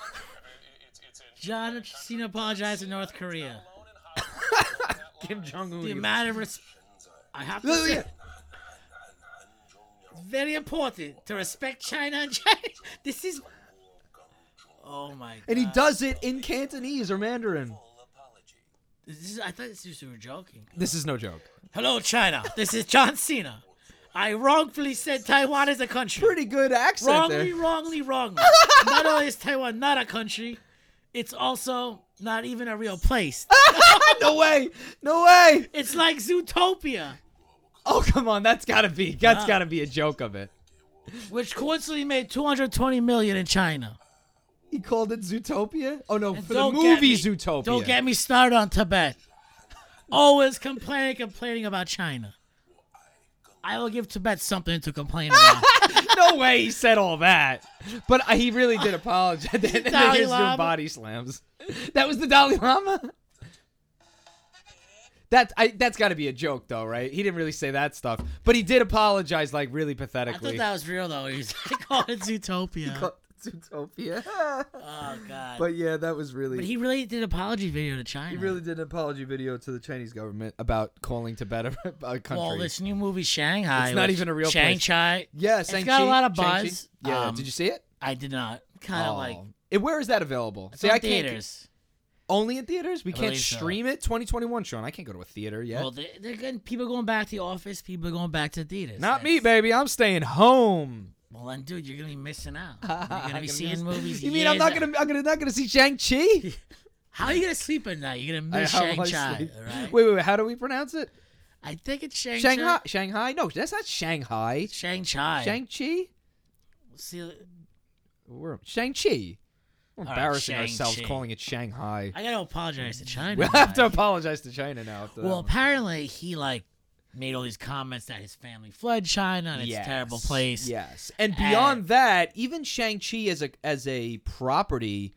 John Cena apologizes to North Korea. Kim Jong Un. The amount of I have to say, it's very important to respect China and China. This is. Oh my god. And he does it in Cantonese or Mandarin. I thought this you were joking. This is no joke. Hello, China. This is John Cena. I wrongfully said Taiwan is a country. Pretty good accent there. Wrongly. Not only is Taiwan not a country, it's also not even a real place. No way. It's like Zootopia, Oh, come on. That's gotta be a joke of it. which coincidentally made $220 million in China. He called it Zootopia? Oh, no, And for the don't movie get me- Zootopia. Don't get me started on Tibet. Always complaining about China. I will give Tibet something to complain about. No way he said all that. But he really did apologize. And then Dalai here's doing Lama. body slams. That was the Dalai Lama? That's got to be a joke, though, right? He didn't really say that stuff. But he did apologize, like, really I pathetically. thought that was real though. He's called it Zootopia. Zootopia. Oh god. But yeah, that was really... But he really did an apology video to China. He really did an apology video to the Chinese government about calling Tibet a country. Well, this new movie Shanghai. It's not which- even a real place. Shanghai. Yeah, It's Shang-Chi. got a lot of Shang-Chi. buzz. Yeah, did you see it? I did not. Kind of like Where is that available? it's See, on I can't. theaters. Only in theaters? We I can't believe so. stream it? 2021, Sean. I can't go to a theater yet. Well, they're getting people going back to the office. People are going back to theaters. Not me, That's- baby. I'm staying home. Well, then, dude, you're gonna be missing out. You're gonna be seeing movies. You mean I'm not years gonna not gonna see Shang-Chi? How are you gonna sleep at night? You're gonna miss How will I Shang-Chi, sleep? all right? Wait. How do we pronounce it? I think it's Shang-Chi. Shanghai? No, that's not Shanghai. Shang-Chi. Shang-Chi? See, Shang-Chi. We're right, embarrassing ourselves Shang-Chi. calling it Shanghai. I gotta apologize to China. We'll have to apologize to China now. After Well, that one. apparently he made all these comments that his family fled China and it's a terrible place. Yes, and beyond that, even Shang-Chi as a property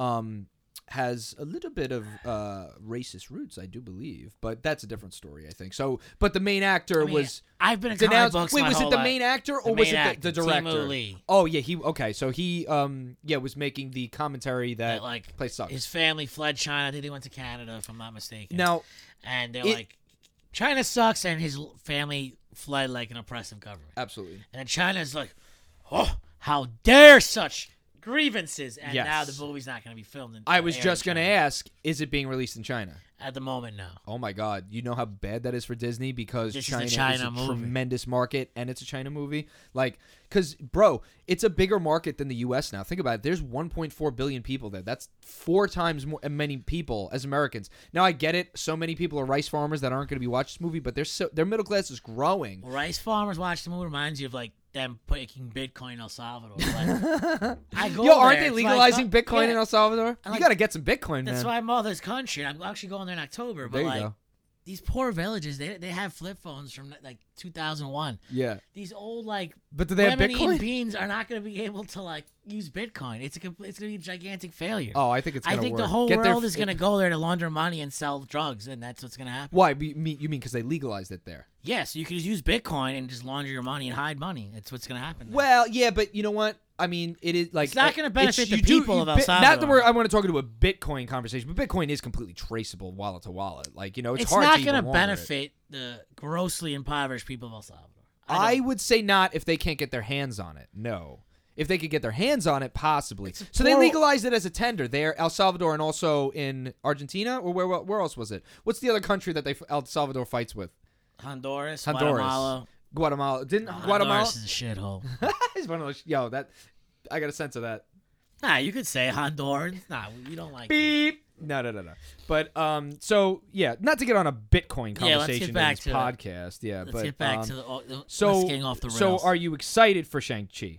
has a little bit of racist roots, I do believe, but that's a different story, I think. So, but the main actor I mean, was I've been in comic denounced. books. Wait, my was it whole the life. main actor or The was main it actor, the director? Timo Lee. Oh yeah, so he was making the commentary that Like place sucks. his family fled China. I think they went to Canada, if I'm not mistaken. Now, and they're it- like, China sucks, and his family fled like an oppressive government. absolutely. And then China's like, oh, how dare such grievances? And Yes. now the movie's not going to be filmed. I was aired in just going to China. ask, is it being released in China? At the moment, no. Oh my God! You know how bad that is for Disney because This is a China is China a movie. tremendous market, and it's a China movie. Like, because bro, it's a bigger market than the U.S. now. Think about it. There's 1.4 billion people there. That's 4 times more many people as Americans. Now I get it. So many people are rice farmers that aren't going to be watching this movie, but their middle class is growing. Well, rice farmers watch the movie reminds you of like them taking Bitcoin in El Salvador. Like, I go Yo, aren't there, they it's legalizing like, Bitcoin in El Salvador? like- You got to get some Bitcoin, That's man. my mother's country. I'm actually going there in October. But There you like go. these poor villages, they have flip phones from like 2001. Yeah, These old like but do they have women eating Bitcoin? beans are not going to be able to like use Bitcoin. It's going to be a gigantic failure. Oh, I think it's. I Gonna think work. the whole Get their world is going to go there to launder money and sell drugs, and that's what's going to happen. Why? You mean because they legalized it there? Yes, you can just use Bitcoin and just launder your money and hide money. That's what's going to happen. there. Well, yeah, but you know what? I mean, it is like It's not gonna benefit the you do- people you of El Not that Salvador. I want to talk into a Bitcoin conversation, but Bitcoin is completely traceable wallet to wallet. Like it's hard not to going even to launder it. benefit the grossly impoverished people of El Salvador. I don't- would say not if they can't get their hands on it. No. If they could get their hands on it, possibly. It's a So they poor- legalized it as a tender there, El Salvador, and also in Argentina, or where else was it? What's the other country that El Salvador fights with? Honduras, Guatemala. Didn't Guatemala? Honduras is a shithole. It's one of those. That I got a sense of that. Nah, you could say Honduran. Nah, we don't like. Beep. No. But so yeah, not to get on a Bitcoin Yeah, let's conversation get back in this to- podcast. Yeah, Let's but get back to the. so let's getting off the rails. so are you excited for Shang-Chi?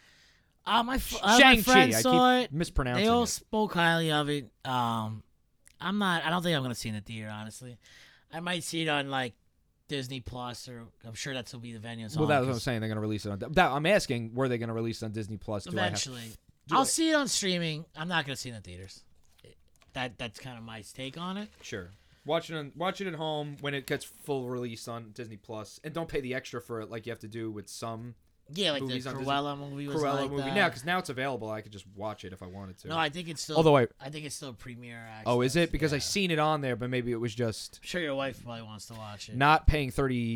my Shang-Chi. friends I saw keep it. mispronouncing They all it. spoke highly of it. I'm not. I don't think I'm gonna see it in the theater. Honestly, I might see it on like Disney Plus, or I'm sure that's will be the venue. Well, that's what I'm saying. They're going to release it on. I'm asking, were they going to release it on Disney Plus? Eventually, do I'll I- see it on streaming. I'm not gonna see it in the theaters. That's kind of my take on it. Sure. Watch it at home when it gets full release on Disney Plus, and don't pay the extra for it like you have to do with some Yeah, like Movies the on Disney- Cruella movie was Cruella like movie that. now, because now it's available. I could just watch it if I wanted to. No, I think it's still. Although I think it's still premiere. Access. oh, is it? Because I Yeah. seen it on there, but maybe it was just I'm sure your wife probably wants to watch it. not paying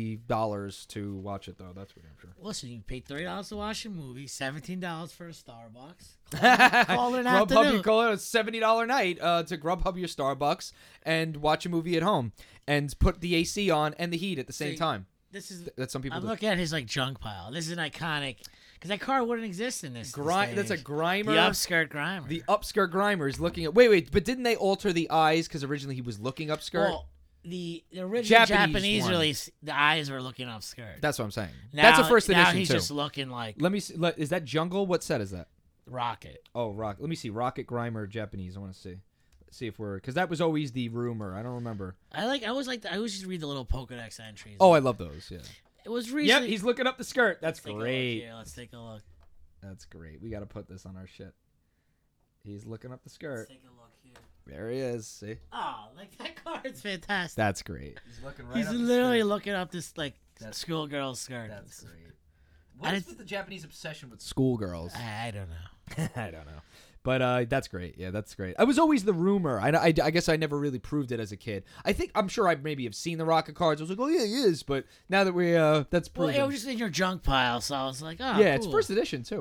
$30 to watch it though. That's for damn sure. Listen, you paid $30 to watch a movie, $17 for a Starbucks. Call it an Grubhub, afternoon. you call it a $70 night to Grubhub your Starbucks and watch a movie at home and put the AC on and the heat at the same See, time. This is. That's some people I'm do. looking at his like junk pile. This is an iconic, because that car wouldn't exist in this. That's a The Grimer. upskirt Grimer. The upskirt Grimer is looking at. Wait, but didn't they alter the eyes because originally he was looking upskirt? well, the original Japanese Japanese one. release, the eyes were looking upskirt. That's what I'm saying. Now, That's a first edition Now he's too. just looking like Let me see. Is that Jungle? What set is that? Rocket. Oh, Let me see. Rocket Grimer Japanese. I want to see. Let's see if we're because that was always the rumor. I don't remember. I always just read the little Pokedex entries. Oh, I love those. Yeah. it was Yep, recently. he's looking up the skirt. That's Let's take a look great. here. Let's take a look. That's great. We got to put this on our shit. He's looking up the Let's skirt. take a look here. There he is. See? Oh, like that card's fantastic. That's great. He's looking right He's literally looking up this like schoolgirl skirt. That's great. I What is didn't- with the Japanese obsession with schoolgirls? I don't know. I don't know. But that's great. Yeah, that's great. It was always the rumor. I guess I never really proved it as a kid. I'm sure I maybe have seen the Rocket cards. I was like, oh yeah, he is. But now that that's Well, proven. it was just in your junk pile, so I was like, oh, yeah, it's cool. first edition too.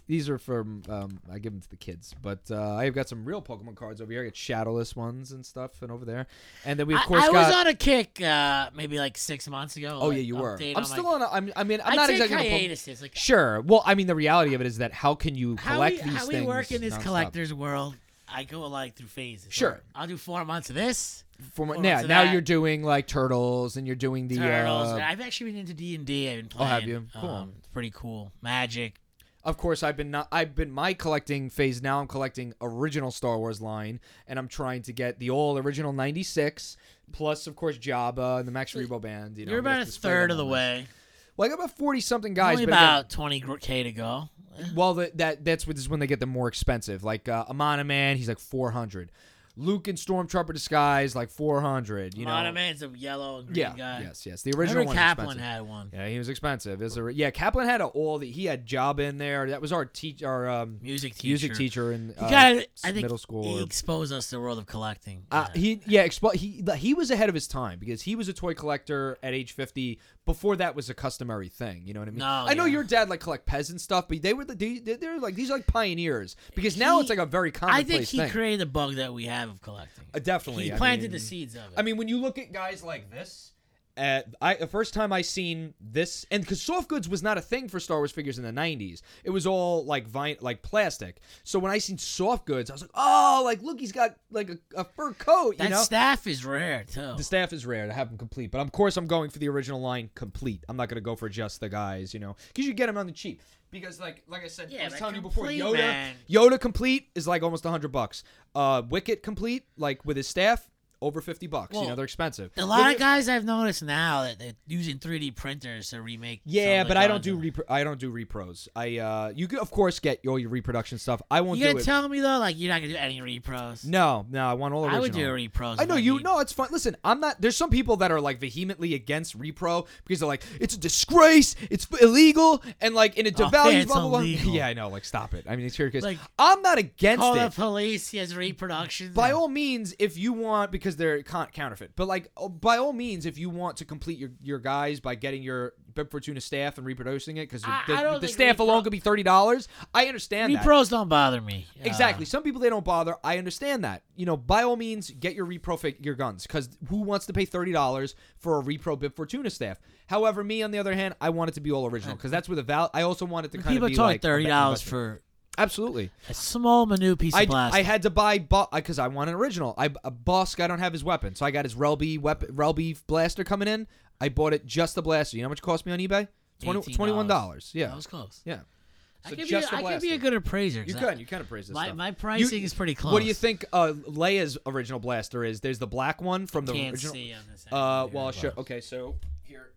These are from I give them to the kids, but I've got some real Pokemon cards over here. I got shadowless ones and stuff, and over there, and then we of course I got. was on a kick maybe like 6 months ago. Oh yeah, you were. I'm still on. I'm not exactly. hiatuses. Like, sure. Well, I mean, the reality of it is that how can you collect these how things? we work in this nonstop? collector's world? I go like through phases. Sure. Like, I'll do 4 months of this. Now that. you're doing like turtles, and you're doing the Turtles. I've actually been into D&D. I've been playing. Oh, have you? Cool. It's pretty cool. Magic. Of course, I've been my collecting phase now. I'm collecting original Star Wars line, and I'm trying to get the all original '96, plus of course Jabba and the Max Rebo band. You know, You're about a third of the way. Well, I got about 40 something guys. Only but about 20K to go. well, that's when they get the more expensive. Like Amana Man, he's like 400. Luke in Stormtrooper disguise, like 400. You know, Amana Man's a yellow and green guy. Yes. The original one. Kaplan had one. Yeah, he was expensive. Kaplan had he had Jabba in there. That was our music teacher. Music teacher in I think middle school. He exposed us to the world of collecting. He was ahead of his time because he was a toy collector at age 50 before that was a customary thing. You know what I mean? I know your dad collect peasant stuff, but they're like these are like pioneers because now it's like a very commonplace thing. I think he created the bug that we have of collecting. Definitely, he planted the seeds of it. I mean, when you look at guys like this. The first time I seen this, and because soft goods was not a thing for Star Wars figures in the 90s, it was all like plastic. So when I seen soft goods, I was like, oh, like look, he's got like a fur coat. That staff is rare too. The staff is rare to have them complete, but of course I'm going for the original line complete. I'm not gonna go for just the guys, because you get them on the cheap. Because like I said, I was telling you before, Yoda complete is like almost $100. Wicket complete, like with his staff. Over $50. Well, they're expensive. A lot of guys I've noticed now that they're using 3D printers to remake. Yeah, but I don't do repros. You could of course get all your reproduction stuff. I won't do it. You gonna tell me though, like you're not gonna do any repros? No, I want all original. I would do repros. I know you. No, it's fine. Listen, I'm not. There's some people that are like vehemently against repro because they're like, it's a disgrace, it's illegal, and like, and it devalues. Blah blah blah. Yeah, I know. Like, stop it. I mean, it's here because like, I'm not against call it. The police. He has reproductions. By all means, if you want, because they're counterfeit. But like, by all means, if you want to complete your guys by getting your Bib Fortuna staff and reproducing it, because the staff alone could be $30. I understand that. Repros don't bother me. Exactly. Some people they don't bother. I understand that. By all means, get your your guns, because who wants to pay $30 for a repro Bib Fortuna staff? However, me on the other hand, I want it to be all original because that's where the I also want it to kind of be like $30 for. Absolutely. A small, minute piece of plastic. I had to buy because I want an original. Bosk, I don't have his weapon, so I got his Relby blaster coming in. I bought it just the blaster. You know how much it cost me on eBay? $21. Yeah. That was close. Yeah. So I could be a good appraiser. You can appraise this stuff. My pricing is pretty close. What do you think Leia's original blaster is? There's the black one from the original. See on this well, sure. Okay, so here.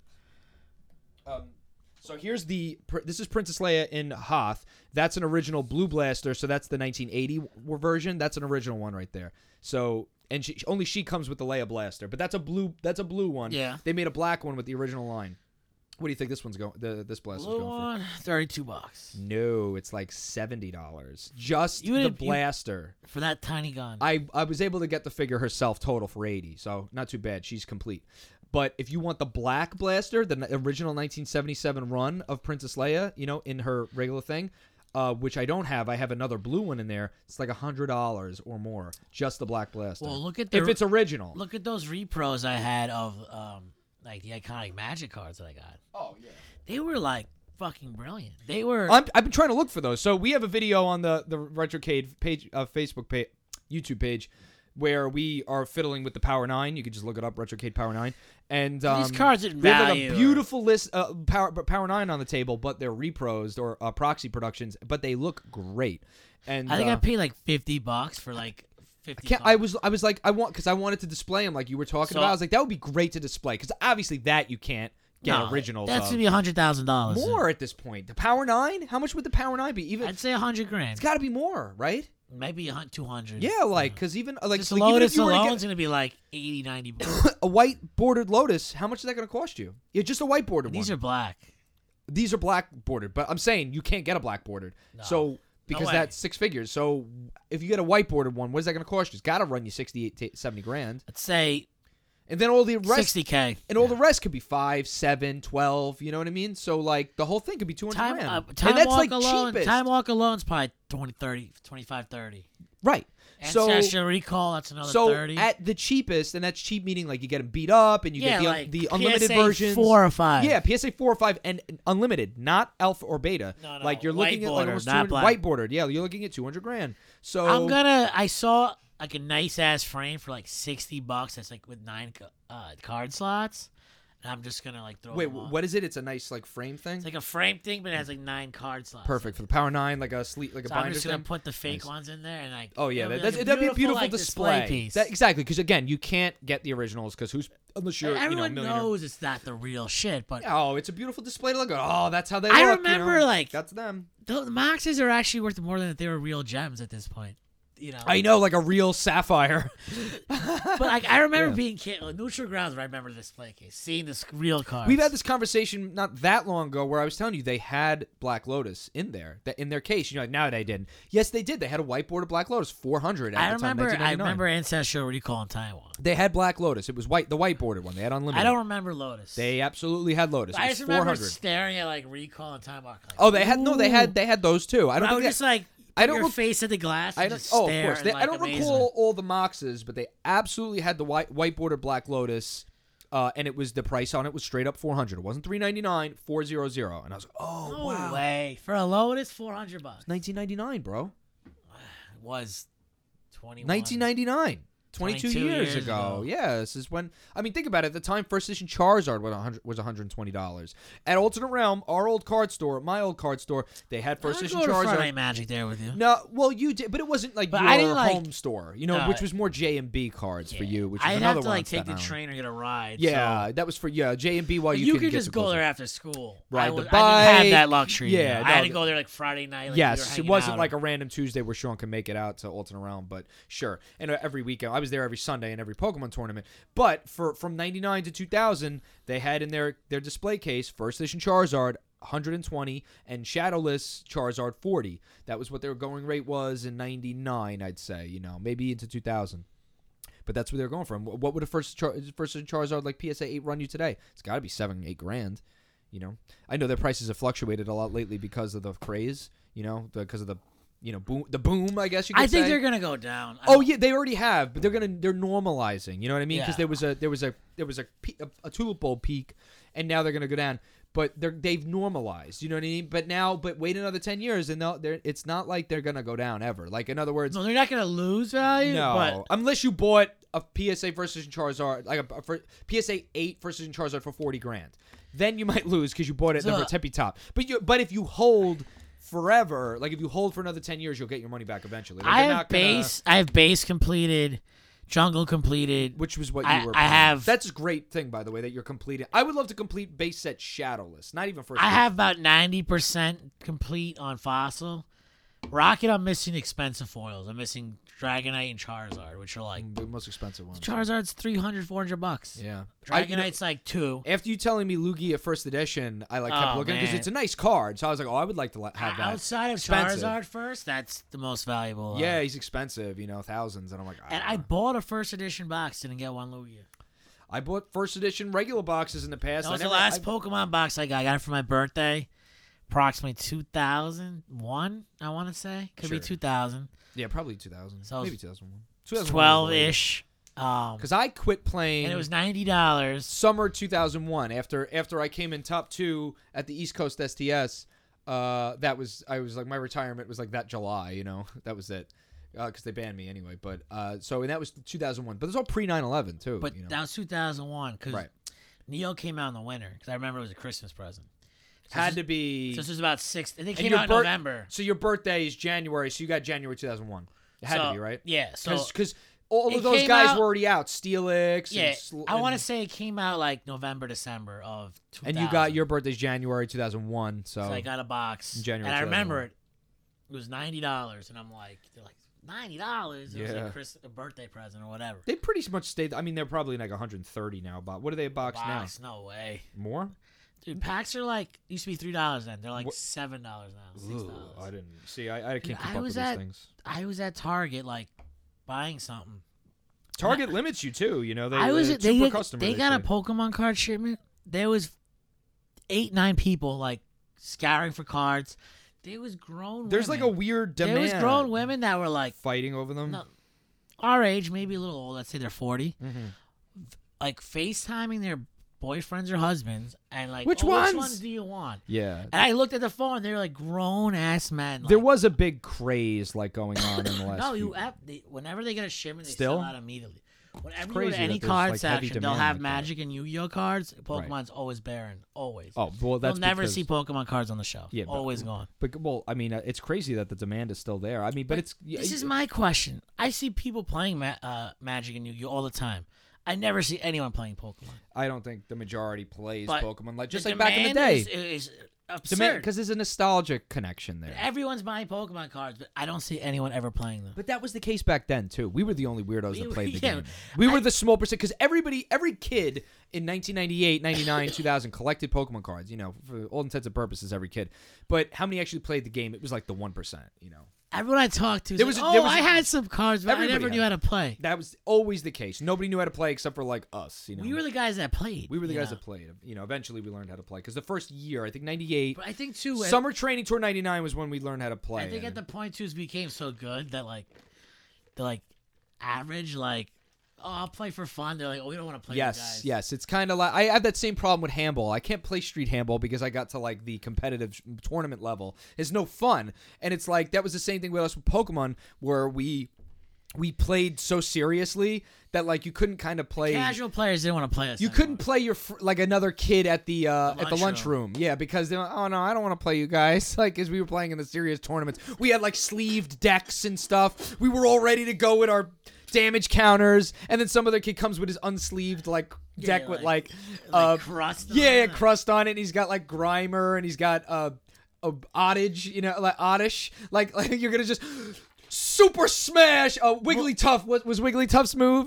So here's this is Princess Leia in Hoth. That's an original blue blaster, so that's the 1980 version. That's an original one right there. So, and she comes with the Leia blaster, but that's a blue one. Yeah. They made a black one with the original line. What do you think this one's going? This blaster's blue going one, for? $32. No, it's like $70. Just the blaster for that tiny gun. I was able to get the figure herself total for $80, so not too bad. She's complete. But if you want the black blaster, the original 1977 run of Princess Leia, in her regular thing, which I don't have. I have another blue one in there. It's like $100 or more, just the black blaster. Well, look at if it's original. Look at those repros I had of like the iconic Magic cards that I got. Oh yeah, they were like fucking brilliant. They were. I've been trying to look for those. So we have a video on the Retrocade page, Facebook page, YouTube page, where we are fiddling with the Power 9. You can just look it up, Retrocade Power 9. And these cards didn't they have value. Like a beautiful list Power 9 on the table, but they're repros or proxy productions, but they look great. And I think I paid like $50 for like 50. I was like because I wanted to display them like you were talking about. I was like, that would be great to display because obviously that you can't get originals. That's gonna be $100,000 more at this point. The Power 9, how much would the Power 9 be? Even I'd say $100,000. It's got to be more, right? Maybe 200. Yeah, like because even like just Lotus alone's gonna be like $80-$90. A white bordered Lotus, how much is that gonna cost you? Yeah, just a white bordered one. These are black. These are black bordered, but I'm saying you can't get a black bordered. No. So because that's 6 figures. So if you get a white bordered one, what is that gonna cost you? It's got to run you $68 to $70 grand. Let's say. And then all the rest, 60K. and all the rest could be 5, 7, 12. You know what I mean? So like the whole thing could be 200 grand. Time And that's walk like alone. cheapest. Time walk alone's probably 20, 30, 25, 30. Right. Ancestral recall, that's another So 30. at the cheapest, and that's cheap meaning like you get them beat up and you yeah, get like the unlimited PSA versions. 4 or 5. Yeah, PSA 4 or 5 and unlimited, not alpha or beta. No, like you're white looking at like border, almost not 200 black. white bordered. Yeah, you're looking at 200 grand. So I saw like a nice ass frame for like $60. That's like with 9 card slots. And I'm just gonna like throw. wait, them on. what is it? It's a nice like frame thing. It's like a frame thing, but it has like 9 card slots. Perfect for the Power 9, like a sleep, like a So binder I'm just gonna stem. put the fake Nice. ones in there and like. Oh yeah, it'll that'd be a beautiful like, display. piece. Exactly, because again, you can't get the originals because unless you're Everyone millionaire. knows it's not the real shit, but Oh, it's a beautiful display to look at. Oh, that's how they I look. remember, like- that's them. the Moxes are actually worth more than if they were real gems at this point. You know, I know, like a real sapphire. but like I remember Yeah. being Neutral Grounds. Where I remember this display case, seeing this real card. We've had this conversation not that long ago where I was telling you they had Black Lotus in there, that in their case. You're like, no, they didn't. Yes, they did. They had a whiteboard of Black Lotus, 400 at I the time, remember. I 1999. remember Ancestral Recall in Taiwan. They had Black Lotus. It was white, the whiteboarded one. They had unlimited. I don't remember Lotus. They absolutely had Lotus. I It just was remember 400. staring at like Recall and Taiwan. Like, Oh, they had no. They ooh. had those too. I don't I think would just like. I don't your rec- face at the glass. I And don't, just oh, of stare course. and, They, like, I don't amazement. recall all the Moxes, but they absolutely had the whiteboarded Black Lotus, and it was the price on it was straight up 400. It wasn't $399, $400, and I was like, oh No wow, way for a Lotus, $400. 1999, bro, It was 21. 1999. 22 years ago. Yeah, this is when. I mean, think about it. At the time, first edition Charizard was $120. At Alternate Realm, our old card store, my old card store, they had first I'd edition go to Charizard. Friday Magic there with you. No, well, you did, but it wasn't like But your I didn't like- home store, you know, No. which was more J and B cards for you, which is I'd another have to one. like on take Staten the Island. train or get a ride. Yeah, so. that was for J and B while But you, you could could get just to go closer. there after school. Ride I the didn't have bike. that luxury. Yeah, Yeah, no, I had to the- go there like Friday night. Like, Yes, we were it wasn't hanging like out. a random Tuesday where Sean can make it out to Alternate Realm, but sure. And every weekend, I was there every Sunday in every Pokemon tournament. But from 99 to 2000, they had in their display case first edition Charizard 120 and Shadowless Charizard 40. That was what their going rate was in 99, I'd say. You know, maybe into 2000. But that's where they're going from. What would a first edition Charizard like PSA 8 run you today? It's got to be 7-8 grand. You know, I know their prices have fluctuated a lot lately because of the craze. You know, because of the boom. I guess you could I think say. they're gonna go down. Oh yeah, they already have, but they're normalizing. You know what I mean? Because Yeah. there was a tulip bulb peak, and now they're gonna go down. But they've normalized. You know what I mean? But wait another 10 years, and it's not like they're gonna go down ever. Like in other words, No, they're not gonna lose value. no, but unless you bought a PSA first edition Charizard, like a PSA 8 first edition Charizard for 40 grand, then you might lose because you bought it So- for tippy top. But if you hold forever, like if you hold for another 10 years, you'll get your money back eventually. Like, I they're have not gonna- base. I have base completed, jungle completed. Which was what you I were. have- playing. That's a great thing, by the way, that you're completing. I would love to complete base set Shadowless, not even first. I edition. have about 90% complete on Fossil. Rocket, I'm missing expensive foils. I'm missing Dragonite and Charizard, which are like the most expensive ones. Charizard's $300, $400. Yeah. Dragonite's like $200. After you telling me Lugia first edition, I kept Oh, looking because man. it's a nice card. So I was like, oh, I would like to have that. Outside of Expensive. Charizard first, that's the most valuable. Yeah, he's expensive, thousands, and I'm like, And I bought a first edition box, didn't get one Lugia. I bought first edition regular boxes in the past. That was I the never- last Pokemon box I got. I got it for my birthday, approximately 2001. I want to say could be Sure. 2000. Yeah, probably 2000, So maybe 2001. 12-ish. Because I quit playing. And it was $90. Summer 2001 after I came in top 2 at the East Coast STS. I was like, my retirement was like that July, that was it, because they banned me anyway. But and that was 2001, but it was all pre 9/11 too. But that was 2001 because Right. Neo came out in the winter because I remember it was a Christmas present. So had this to be. So this was about 6. I think it and came out in November. So your birthday is January, so you got January 2001. It had to be, right? Yeah. So because all it of those came guys out- were already out. Steelix. yeah, and I want to say it came out like November, December of 2000. And you got your birthday's January 2001. So, So I got a box. In January and I remember 2001. it was $90, and I'm like, they're like $90. It was Yeah. like a birthday present or whatever. they pretty much stayed. I mean, they're probably like 130 now. But what are they a box now? No way, More? dude. Packs are like used to be $3 then. They're like What- $7 now, $6. Ooh, I didn't see. I can't Dude, keep I up with was these at- things. I was at Target like buying something. Target limits you too. You know, they I was they're they, super they, customer. they got a say. Pokemon card shipment. There was 8-9 people like scouring for cards. There was grown. There's women. like a weird demand. There was grown women that were like fighting over them. no, our age, maybe a little old. Let's say they're 40. Mm-hmm. Like FaceTiming their boyfriends or husbands, and like, Which which ones? ones do you want? Yeah. And I looked at the phone, and they were like grown ass men. Like, There was a big craze like going on in the last. no, few- whenever they get a shipment, they Still? sell out immediately. Whenever you go crazy to that any there's, card like, heavy section, they'll demand have like that. Magic and Yu-Gi-Oh cards. Pokemon's always barren, always. Oh well, that's You'll never because- see Pokemon cards on the shelf. Yeah, but- always gone. But well, I mean, it's crazy that the demand is still there. I mean, but it's This is my question. I see people playing Magic and Yu-Gi-Oh all the time. I never see anyone playing Pokemon. I don't think the majority plays But Pokemon like just the like back in the demand day. is absurd. Because there's a nostalgic connection there. Everyone's buying Pokemon cards, but I don't see anyone ever playing them. But that was the case back then too. We were the only weirdos that played the yeah, game. We were the small percent because every kid in 1998, 99, 2000 collected Pokemon cards. You know, for all intents and purposes, every kid. But how many actually played the game? It was like the 1%. You know. Everyone I talked to There was was- like, there oh, was- I had some cards, but I Everybody never had knew how to play. That was always the case. Nobody knew how to play except for like us. You know. We were the guys that played. We were the you guys know? that played. You know, eventually we learned how to play because the first year, I think 98, But I think too. summer training tour 99 was when we learned how to play. I think at and- the point twos became so good that like, the like average like, oh, I'll play for fun. They're like, oh, we don't want to play. you Yes, guys. yes. It's kind of like I have that same problem with handball. I can't play street handball because I got to like the competitive tournament level. It's no fun, and it's like that was the same thing with us with Pokemon, where we played so seriously that like you couldn't kind of play. Casual players didn't want to play us. You anymore. couldn't play your like another kid at the lunchroom. lunchroom, yeah, because they're like, oh no, I don't want to play you guys, like as we were playing in the serious tournaments. We had like sleeved decks and stuff. We were all ready to go with our damage counters, and then some other kid comes with his unsleeved like deck with like crust. on yeah, it. crust on it, and he's got like Grimer, and he's got Oddish, you know, like Oddish, like you're gonna just super smash Wigglytuff. What was Wigglytuff's move?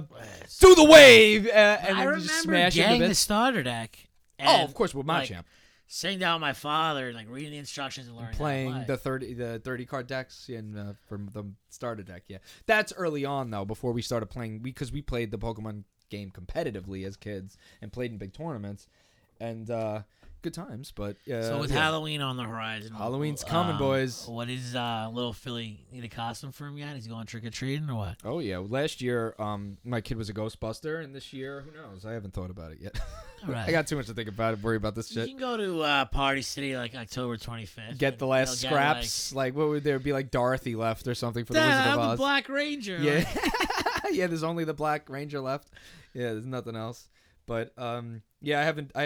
Do the wave, and I then you just remember smash into getting the bits. starter deck. Oh, and, of course, with like, Machamp. Sitting down with my father, like reading the instructions and learning. Playing how to the play. 30 card decks in from the starter deck. Yeah, that's early on though. Before we started playing, because we played the Pokemon game competitively as kids and played in big tournaments, and good times. But So with yeah. Halloween on the horizon, Halloween's coming, boys. What is little Philly need a costume for him yet? He's going trick or treating or what? Oh yeah, last year my kid was a Ghostbuster, and this year who knows? I haven't thought about it yet. All right. I got too much to think about it. Worry about this You shit. can go to Party City like October 25th. Get the last They'll get, scraps. Like, what would there be? Like Dorothy left or something for the Wizard I'm of the Oz. Black Ranger. Yeah, Like, yeah. There's only the Black Ranger left. Yeah, there's nothing else. But yeah,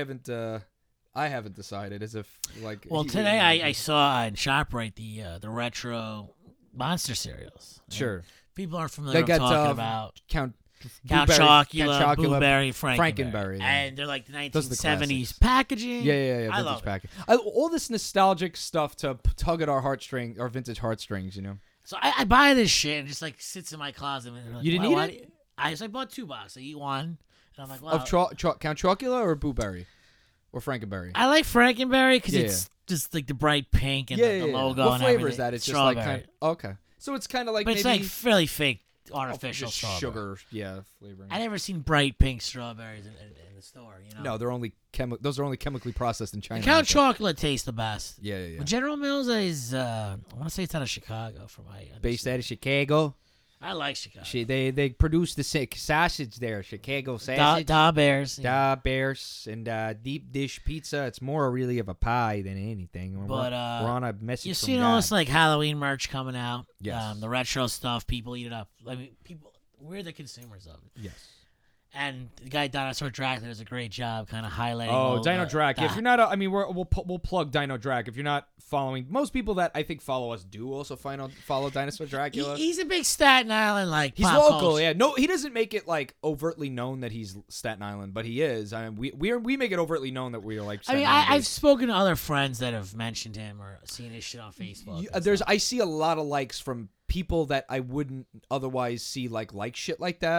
I haven't decided as if like. well, today I saw on ShopRite the retro monster cereals. Sure. People aren't familiar They with what I'm got, talking about. Count Count Chocula, Blueberry, Frankenberry, yeah. and they're like the Those are the 1970s classics. packaging. Yeah. I Vintage love it. package. All this nostalgic stuff to tug at our heartstrings, our vintage heartstrings. You know. So I buy this shit and just like sits in my closet. And like, You didn't why, eat it? I bought 2 boxes. I eat one, and I'm like, wow. Of Count Chocula or Blueberry or Frankenberry. I like Frankenberry because Yeah, it's just like the bright pink and yeah, the yeah. logo What and flavor everything. is that? It's just strawberry. like kind okay. So it's kind of like but it's maybe like fairly fake artificial just strawberry. sugar, yeah, flavoring. I never seen bright pink strawberries in the store. You know. No, they're only those are only chemically processed in China. The Count aren't they? Chocolate tastes the best. Yeah. But General Mills is I want to say it's out of Chicago from my Based out of Chicago. I like Chicago. They produce the sausage there, Chicago sausage. Da Bears. Da Bears and deep dish pizza. It's more really of a pie than anything. But, we're on a message. You've from seen all God. this like Halloween merch coming out. Yes. The retro stuff. People eat it up. I mean, we're the consumers of it. Yes. And the guy Dinosaur Dracula does a great job, kind of highlighting. Oh, all Dino the- Drac. the- If you're not, we'll plug Dino Drac. If you're not following, most people that I think follow us do also follow Dinosaur Dracula. he's a big Staten Island like. He's pop local, culture. yeah. No, he doesn't make it like overtly known that he's Staten Island, but he is. I mean, we make it overtly known that we are like. I Staten mean, Island I've based. spoken to other friends that have mentioned him or seen his shit on Facebook. and There's stuff. I see a lot of likes from people that I wouldn't otherwise see like shit like that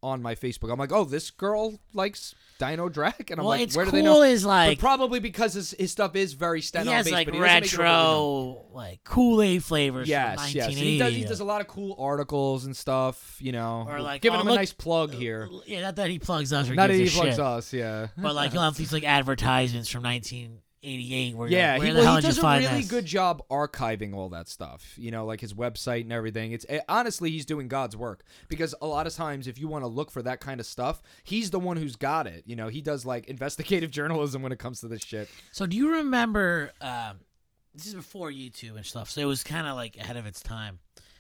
on my Facebook. I'm like, oh, this girl likes Dino Drag, and I'm Well, like, it's where do cool they know? is like But probably because his stuff is very Staten he Island has based, like but he doesn't make it over the known. retro, like Kool-Aid flavors Yes, from yes. 1980. He does a lot of cool articles and stuff, you know. Or like, giving oh, him look- a nice plug here. Yeah, not that he plugs us or Not that gives he a plugs shit. us, yeah. But like he'll have these like advertisements from 1988 where you're Yeah, like, where he, the well, hell he did you does a find really this? good job archiving all that stuff. You know, like his website and everything. It's honestly, he's doing God's work because a lot of times, if you want to look for that kind of stuff, he's the one who's got it. You know, he does like investigative journalism when it comes to this shit. So do you remember? This is before YouTube and stuff, so it was kind of like ahead of its time.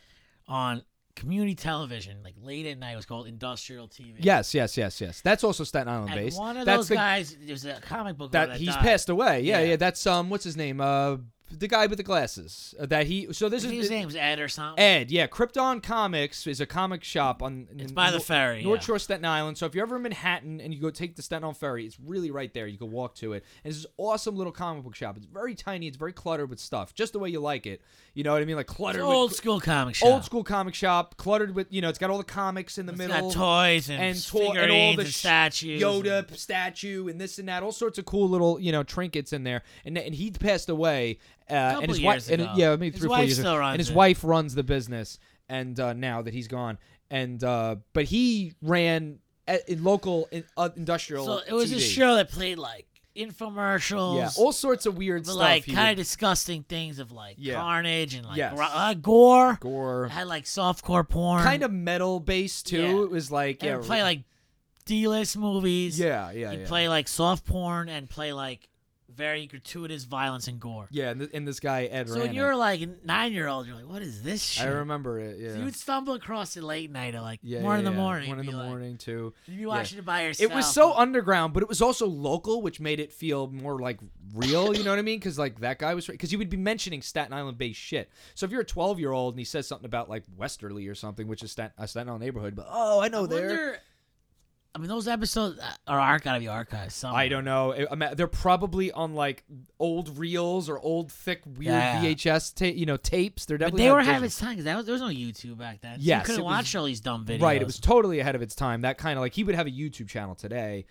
On community television, like late at night, it was called Industrial TV. Yes. That's also Staten Island And based. one of That's those guys, there's a comic book that that he's died. passed away. Yeah, Yeah. yeah. That's what's his name? The guy with the glasses. That he. So I this think is his name was Ed or something. Ed, yeah. Krypton Comics is a comic shop on. It's by the ferry. North yeah. Shore, Staten Island. So if you're ever in Manhattan and you go take the Staten Island ferry, it's really right there. You can walk to it. And it's this awesome little comic book shop. It's very tiny. It's very cluttered with stuff, just the way you like it. You know what I mean? Like It's cluttered an with old school comic shop. old school comic shop, cluttered with it's got all the comics in the It's middle. got toys and, and figurines all the and statues. Yoda statue and this and that, all sorts of cool little trinkets in there. And he passed away, and Couple his years wife, and ago. yeah, maybe His 3 or 4 wife years still ago. runs And his it. wife runs the business, and now that he's gone, and but he ran local industrial. So it was TV. a show that played like infomercials. Yeah, all sorts of weird but stuff. like he kind of would- disgusting things of like Yeah. carnage and like Yes. gore. gore, It had like softcore porn. kind of metal based too. Yeah. It was like And play like D-list movies. yeah. He'd play like soft porn and play like very gratuitous violence and gore. Yeah, and this guy Ed So ran when it. you're like a 9-year-old, you're like, what is this shit? I remember it. Yeah. So you would stumble across it late night or like Yeah, 1 in the yeah. morning. 1 in and the be like- morning too. You'd be watching it by yourself. It was so underground, but it was also local, which made it feel more like real. You know what I mean? Because like that guy was, because he would be mentioning Staten Island-based shit. So if you're a 12-year-old and he says something about like Westerly or something, which is a Staten Island neighborhood, but I know there. wonder, I mean, those episodes are gotta be archived somewhere. I don't know. They're probably on like old reels or old thick weird Yeah. VHS tapes. They're But definitely they not were ahead digital. of its time because there was no YouTube back then. So Yes, you couldn't it was- watch all these dumb videos. Right, it was totally ahead of its time. That kind of like he would have a YouTube channel today,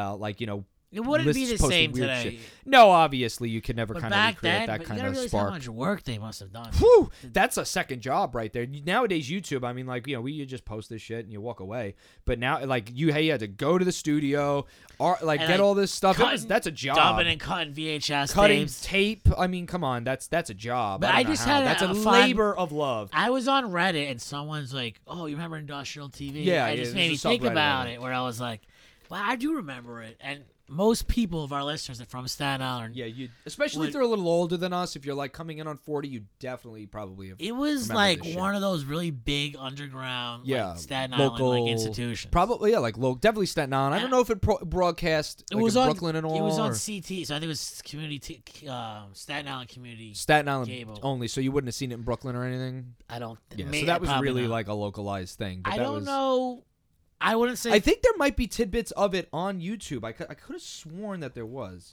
It wouldn't be the lists posting same weird today. shit. No, obviously you could never But kind of back recreate then, that but you kind gotta of realize spark. how much work they must have done. Whew, that's a second job right there. Nowadays, YouTube, I mean, like, you just post this shit and you walk away. But now, like, you had to go to the studio, or like And, get like, all this stuff. cutting- That's a job. Dubbing and cutting VHS Cutting tapes. tape. I mean, come on, that's a job. But I I don't know just how. had that's a a fun- labor of love. I was on Reddit and someone's like, "Oh, you remember Industrial TV?" Yeah, and it yeah, just there's made a me think subreddit about of it. it. Where I was like, "Well, I do remember it." And most people of our listeners are from Staten Island. Yeah, especially Would- if they're a little older than us. If you're like coming in on 40, you definitely probably have. It was remember like this shit. one of those really big underground, Yeah, like Staten local Island like institutions. Probably, yeah, like definitely Staten Island. I don't know if it broadcast It like, was in on Brooklyn and all. It was on or CT, so I think it was Staten Island Community. Staten Island Cable. only, so you wouldn't have seen it in Brooklyn or anything. I don't. Yeah, maybe, so that was probably really not. like a localized thing. But I that don't was, know. I wouldn't say. I think there might be tidbits of it on YouTube. I could have sworn that there was.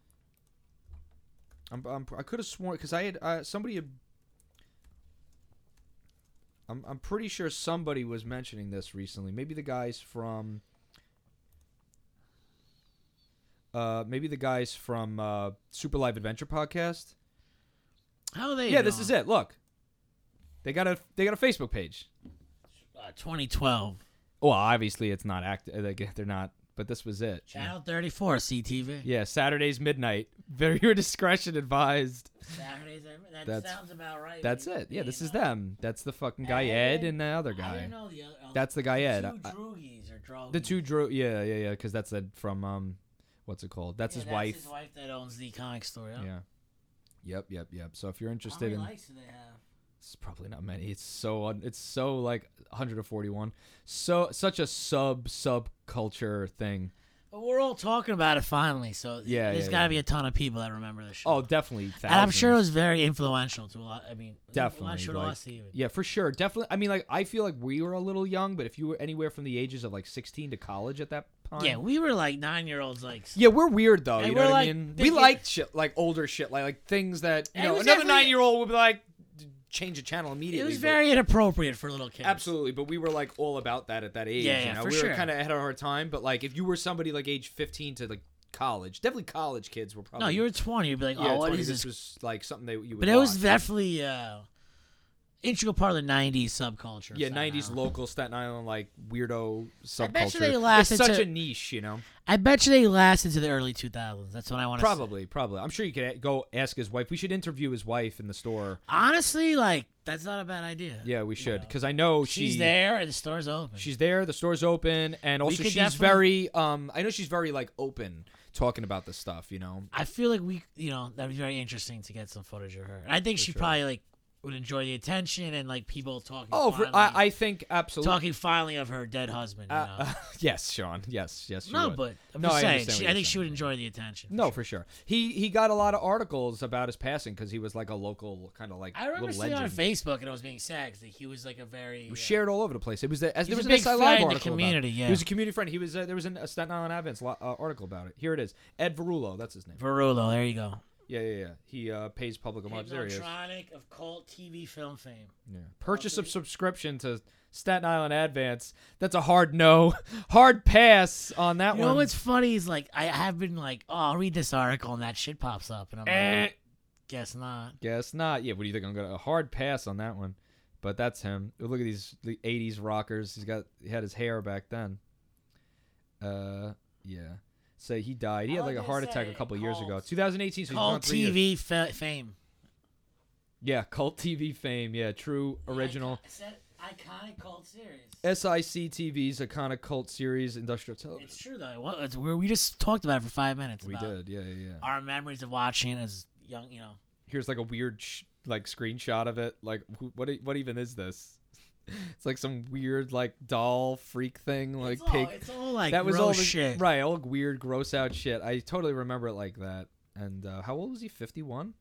I could have sworn because I had somebody had. I'm pretty sure somebody was mentioning this recently. Maybe the guys from. Maybe the guys from Super Live Adventure podcast. How are they? Yeah, this is it. Look, they got a Facebook page. 2012. Well, obviously it's not they're not, but this was it. Channel 34, CTV. Yeah, Saturdays midnight. Viewer discretion advised. Saturdays. That That's- sounds about right. That's it. Yeah, this is them. That's the fucking guy Ed and the other I guy. didn't know the other. That's the guy Ed. Two I- Droogies or Drogies. The two yeah, because that's Ed from what's it called? That's his wife. His wife that owns the comic store. Yeah. Yeah. Yep. So if you're How interested many in, likes do they have? it's probably not many. It's so like 141. So such a subculture thing. But we're all talking about it finally, so Yeah, there's yeah, got to yeah. be a ton of people that remember this show. Oh, definitely. and I'm sure it thousands. was very influential to a lot. I mean, Definitely, influential to like- us even. Yeah, for sure. Definitely. I mean, like, I feel like we were a little young, but if you were anywhere from the ages of like 16 to college at that time. Yeah, we were like 9-year-olds, like. Yeah, we're weird though. And You know we're what I like mean? We thinking- liked shit like older shit, like things that And it was another definitely- 9-year-old would be like, change the channel immediately. It was but- very inappropriate for little kids. Absolutely, but we were like all about that at that age. Yeah, you yeah, know? for we sure. were kind of ahead of our time. But like, if you were somebody like age 15 to like college, definitely college kids were probably. No, you were 20. You'd be like, Yeah, oh, what 20, is this this? was like something that you would. But it was watch. definitely integral part of the '90s subculture. Yeah, Staten 90s Island. local Staten Island like weirdo subculture. I bet you they lasted it's such to- a niche, you know. I bet you they lasted to the early 2000s. That's what I want to say. Probably. I'm sure you could go ask his wife. We should interview his wife in the store. Honestly, like that's not a bad idea. Yeah, we should, because I know She's there and the store's open. She's there. The store's open, and also could she's definitely- very. I know she's very like open talking about this stuff. You know. I feel like that'd be very interesting to get some footage of her. And I think she probably like would enjoy the attention and like people talking. Oh, finally, I think absolutely. talking finally of her dead husband. You know? Yes, Sean. Yes. She no, would. but I'm No, just I saying. understand what I you're think she saying. would enjoy the attention. No, for sure. He got a lot of articles about his passing because he was like a local kind of like I remember little seeing legend. on Facebook and I was being sad because he was like a very It was shared all over the place. It was there He's was a an big SI Live fan in the article about community, it. yeah. He was a community friend. He was there was a Staten Island Advance article about it. Here it is. Ed Verullo, that's his name. Verulo. There you go. Yeah. He pays public homage. There he is. Hypnotronic of cult TV film fame. Yeah. Purchase of subscription to Staten Island Advance. That's a hard no, hard pass on that You one. know what's funny is like I have been like, oh, I'll read this article and that shit pops up and I'm like, guess not. Guess not. Yeah, what do you think? I'm gonna a hard pass on that one, but that's him. Look at the '80s rockers. He had his hair back then. Yeah. So he died. He had like a heart attack a couple years ago. 2018. So he's gone Cult 3 years. TV fame. Yeah, cult TV fame. Yeah, true original. Iconic cult series. SIC TV's iconic cult series, industrial television. It's true though. Well, we just talked about it for 5 minutes. We about did. Yeah. Our memories of watching as young, Here's like a weird like screenshot of it. Like what even is this? It's like some weird like doll freak thing, like pig. It's all like That was gross all the, shit. right? All weird, gross out shit. I totally remember it like that. And how old was he? 51.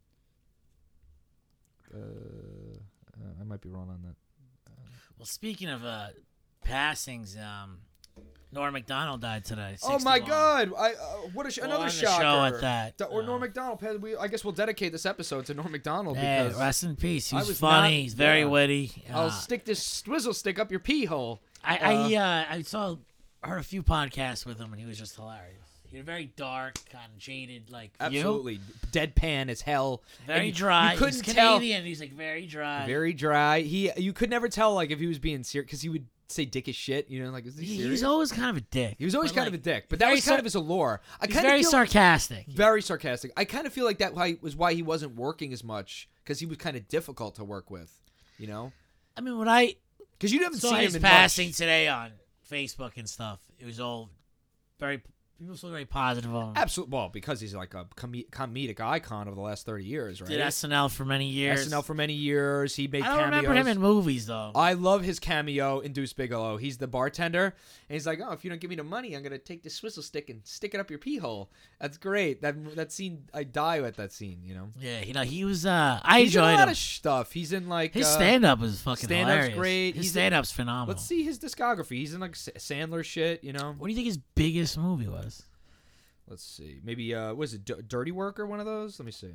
I might be wrong on that. Well, speaking of passings, Norm Macdonald died today. Oh my 61. God! What Well, another on the shocker. show at that. Or Norm Macdonald. I guess we'll dedicate this episode to Norm Macdonald Hey, because rest in peace. He I was was funny. not- He's very yeah. witty. I'll stick this swizzle stick up your pee hole. I heard a few podcasts with him, and he was just hilarious. He had a very dark, kind of jaded, like view. Absolutely, deadpan as hell. Very And you dry. couldn't He's tell. Canadian. He's like very dry. Very dry. You could never tell like if he was being serious because he would say dick as shit. You know, like is he serious? He's always kind of a dick. He was always but, kind like, of a dick, but that very was kind of his allure. I He's kind of very feel sarcastic. very sarcastic. I kind of feel like that was why he wasn't working as much because he was kind of difficult to work with. You know, I mean, when I because you haven't saw seen his him in passing much. today on Facebook and stuff, it was all very. People feel very positive on him. Absolutely. Well, because he's like a comedic icon of the last 30 years, right? Did SNL for many years. SNL for many years. He made I don't cameos. remember him in movies though. I love his cameo in Deuce Bigelow. He's the bartender, and he's like, "Oh, if you don't give me the money, I'm gonna take this swizzle stick and stick it up your pee hole." That's great. That scene, I die at that scene. You know. Yeah, he was. I He's in a enjoyed lot him. of stuff. He's in like His stand-up was fucking stand-up's hilarious. great. His He's stand-up's phenomenal. Let's see his discography. He's in like Sandler shit. You know. What do you think his biggest movie was? Let's see. Maybe was it Dirty Work or one of those? Let me see.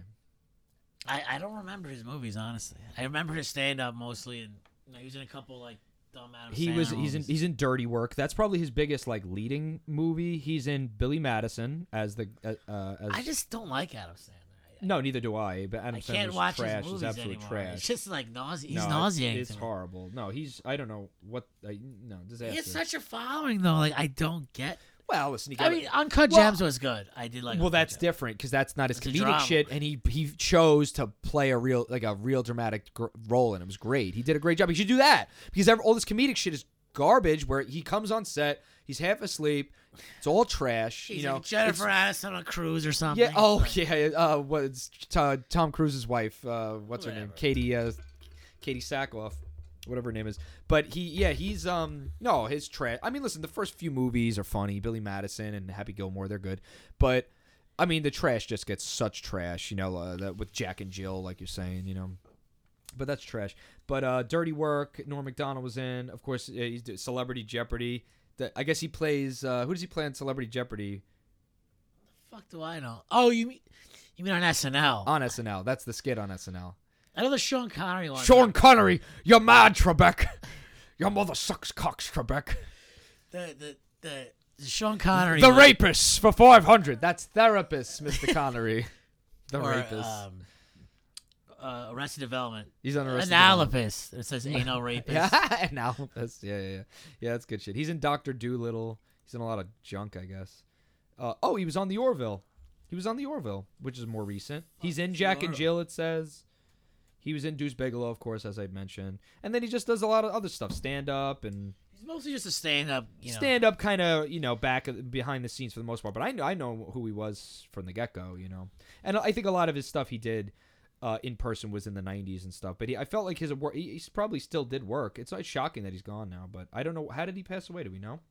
I don't remember his movies honestly. I remember his stand-up mostly, and he was in a couple like dumb Adam Sandler movies. He's in Dirty Work. That's probably his biggest like leading movie. He's in Billy Madison as the as I just don't like Adam Sandler. no, neither do I. But Adam I can't Sandler's watch trash. his movies He's absolute anymore. trash. It's just like nausea. He's No, nauseating. It's to me. horrible. No, he's I don't know what. No, disaster. He has such a following though. Like I don't get. well, listen. You I gotta, mean, Uncut Well- Gems was good. I did like. well, Uncut that's Gems. different because that's not his It's a comedic drama. shit, and he chose to play a real dramatic role, and it was great. He did a great job. He should do that because all this comedic shit is garbage. Where he comes on set, he's half asleep, it's all trash. He's you know, like Jennifer it's- Aniston on a cruise or something. Yeah. Oh, Like, yeah. What's Tom Cruise's wife? What's her name? Whatever. Katie Sackhoff, whatever her name is. But he's no, his trash. I mean, listen, the first few movies are funny. Billy Madison and Happy Gilmore, they're good. But I mean, the trash just gets such trash. You know, with Jack and Jill, like you're saying. You know. But that's trash. But Dirty Work, Norm Macdonald was in. Of course, he's Celebrity Jeopardy. I guess he plays. Who does he play on Celebrity Jeopardy? Fuck do I know? Oh, you mean on SNL? On SNL. That's the skit on SNL. I know the Sean Connery one. Sean Connery, you're mad, Trebek. Your mother sucks cocks, Trebek. The Sean Connery. The one. rapist for 500. That's therapist, Mr. Connery. The Or, rapist. Arrested Development. He's on Arrested Development. Analopist. It says anal rapist. Yeah, Analopist. Yeah. Yeah, that's good shit. He's in Dr. Doolittle. He's in a lot of junk, I guess. He was on the Orville. Which is more recent. He's in Jack and Jill, it says. He was in Deuce Bigelow, of course, as I mentioned. And then he just does a lot of other stuff. Stand-up and... He's mostly just a stand-up, Stand-up kind of, behind the scenes for the most part. But I know who he was from the get-go, And I think a lot of his stuff he did in person was in the 90s and stuff. But I felt like his work... He probably still did work. It's not shocking that he's gone now. But I don't know. How did he pass away? Do we know?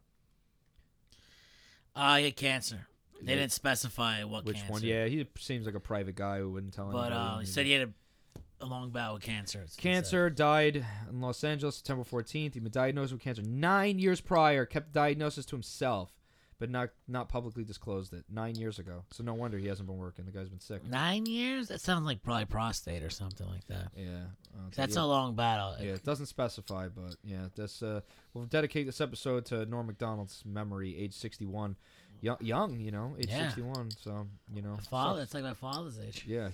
He had cancer. They didn't specify Which cancer. one? Yeah, he seems like a private guy who wouldn't tell anybody. But he said he had a long bout with cancer. Cancer, died in Los Angeles September 14th. He'd been diagnosed with cancer 9 years prior, kept the diagnosis to himself, but not publicly disclosed it 9 years ago. So no wonder he hasn't been working. The guy's been sick. 9 years? That sounds like probably prostate or something like that. Yeah. That's a long battle. Yeah, it doesn't specify, but yeah, we'll dedicate this episode to Norm Macdonald's memory, age 61. Young, age 61. So, Father, it's like my father's age. Yeah,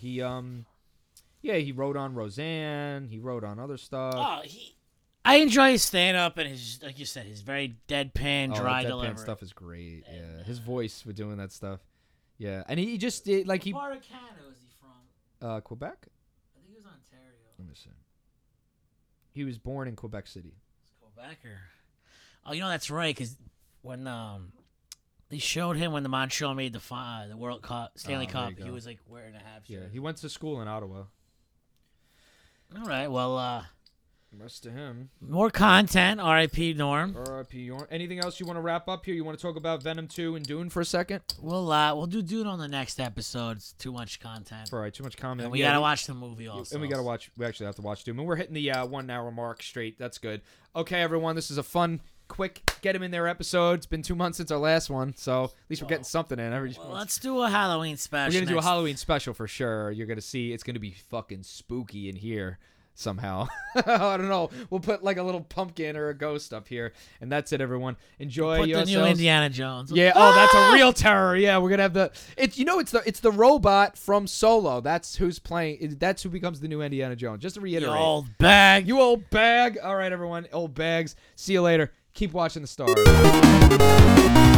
he wrote on Roseanne. He wrote on other stuff. I enjoy his stand-up and his, like you said, his very deadpan, dry deadpan delivery. Stuff is great. Yeah, his voice for doing that stuff. Yeah, and he just did What part of Canada was he from? Quebec. I think he was Ontario. Let me see. He was born in Quebec City. It's Quebecer. Oh, that's right. Because when they showed him when the Montreal made the World Cup, Stanley Cup, he was like wearing a half shirt. Yeah, he went to school in Ottawa. All right. Well, rest to him. more content. R.I.P. Norm. R.I.P. Norm. Anything else you want to wrap up here? You want to talk about Venom 2 and Dune for a second? We'll do Dune on the next episode. It's too much content. All right, too much comment. And we gotta watch the movie also. And we actually have to watch Dune. And we're hitting the 1 hour mark straight. That's good. Okay, everyone, this is a fun, quick, get him in there episode. It's been 2 months since our last one, so at least we're getting something in. Let's do a Halloween special. We're going to do a Halloween special for sure. You're going to see it's going to be fucking spooky in here somehow. I don't know. We'll put like a little pumpkin or a ghost up here. And that's it, everyone. Enjoy Put yourselves. the new Indiana Jones. Yeah. Oh, that's a real terror. Yeah, we're gonna have it's the robot from Solo. That's who's playing. That's who becomes the new Indiana Jones. Just to reiterate. You old bag. You old bag. All right, everyone. Old bags. See you later. Keep watching the stars.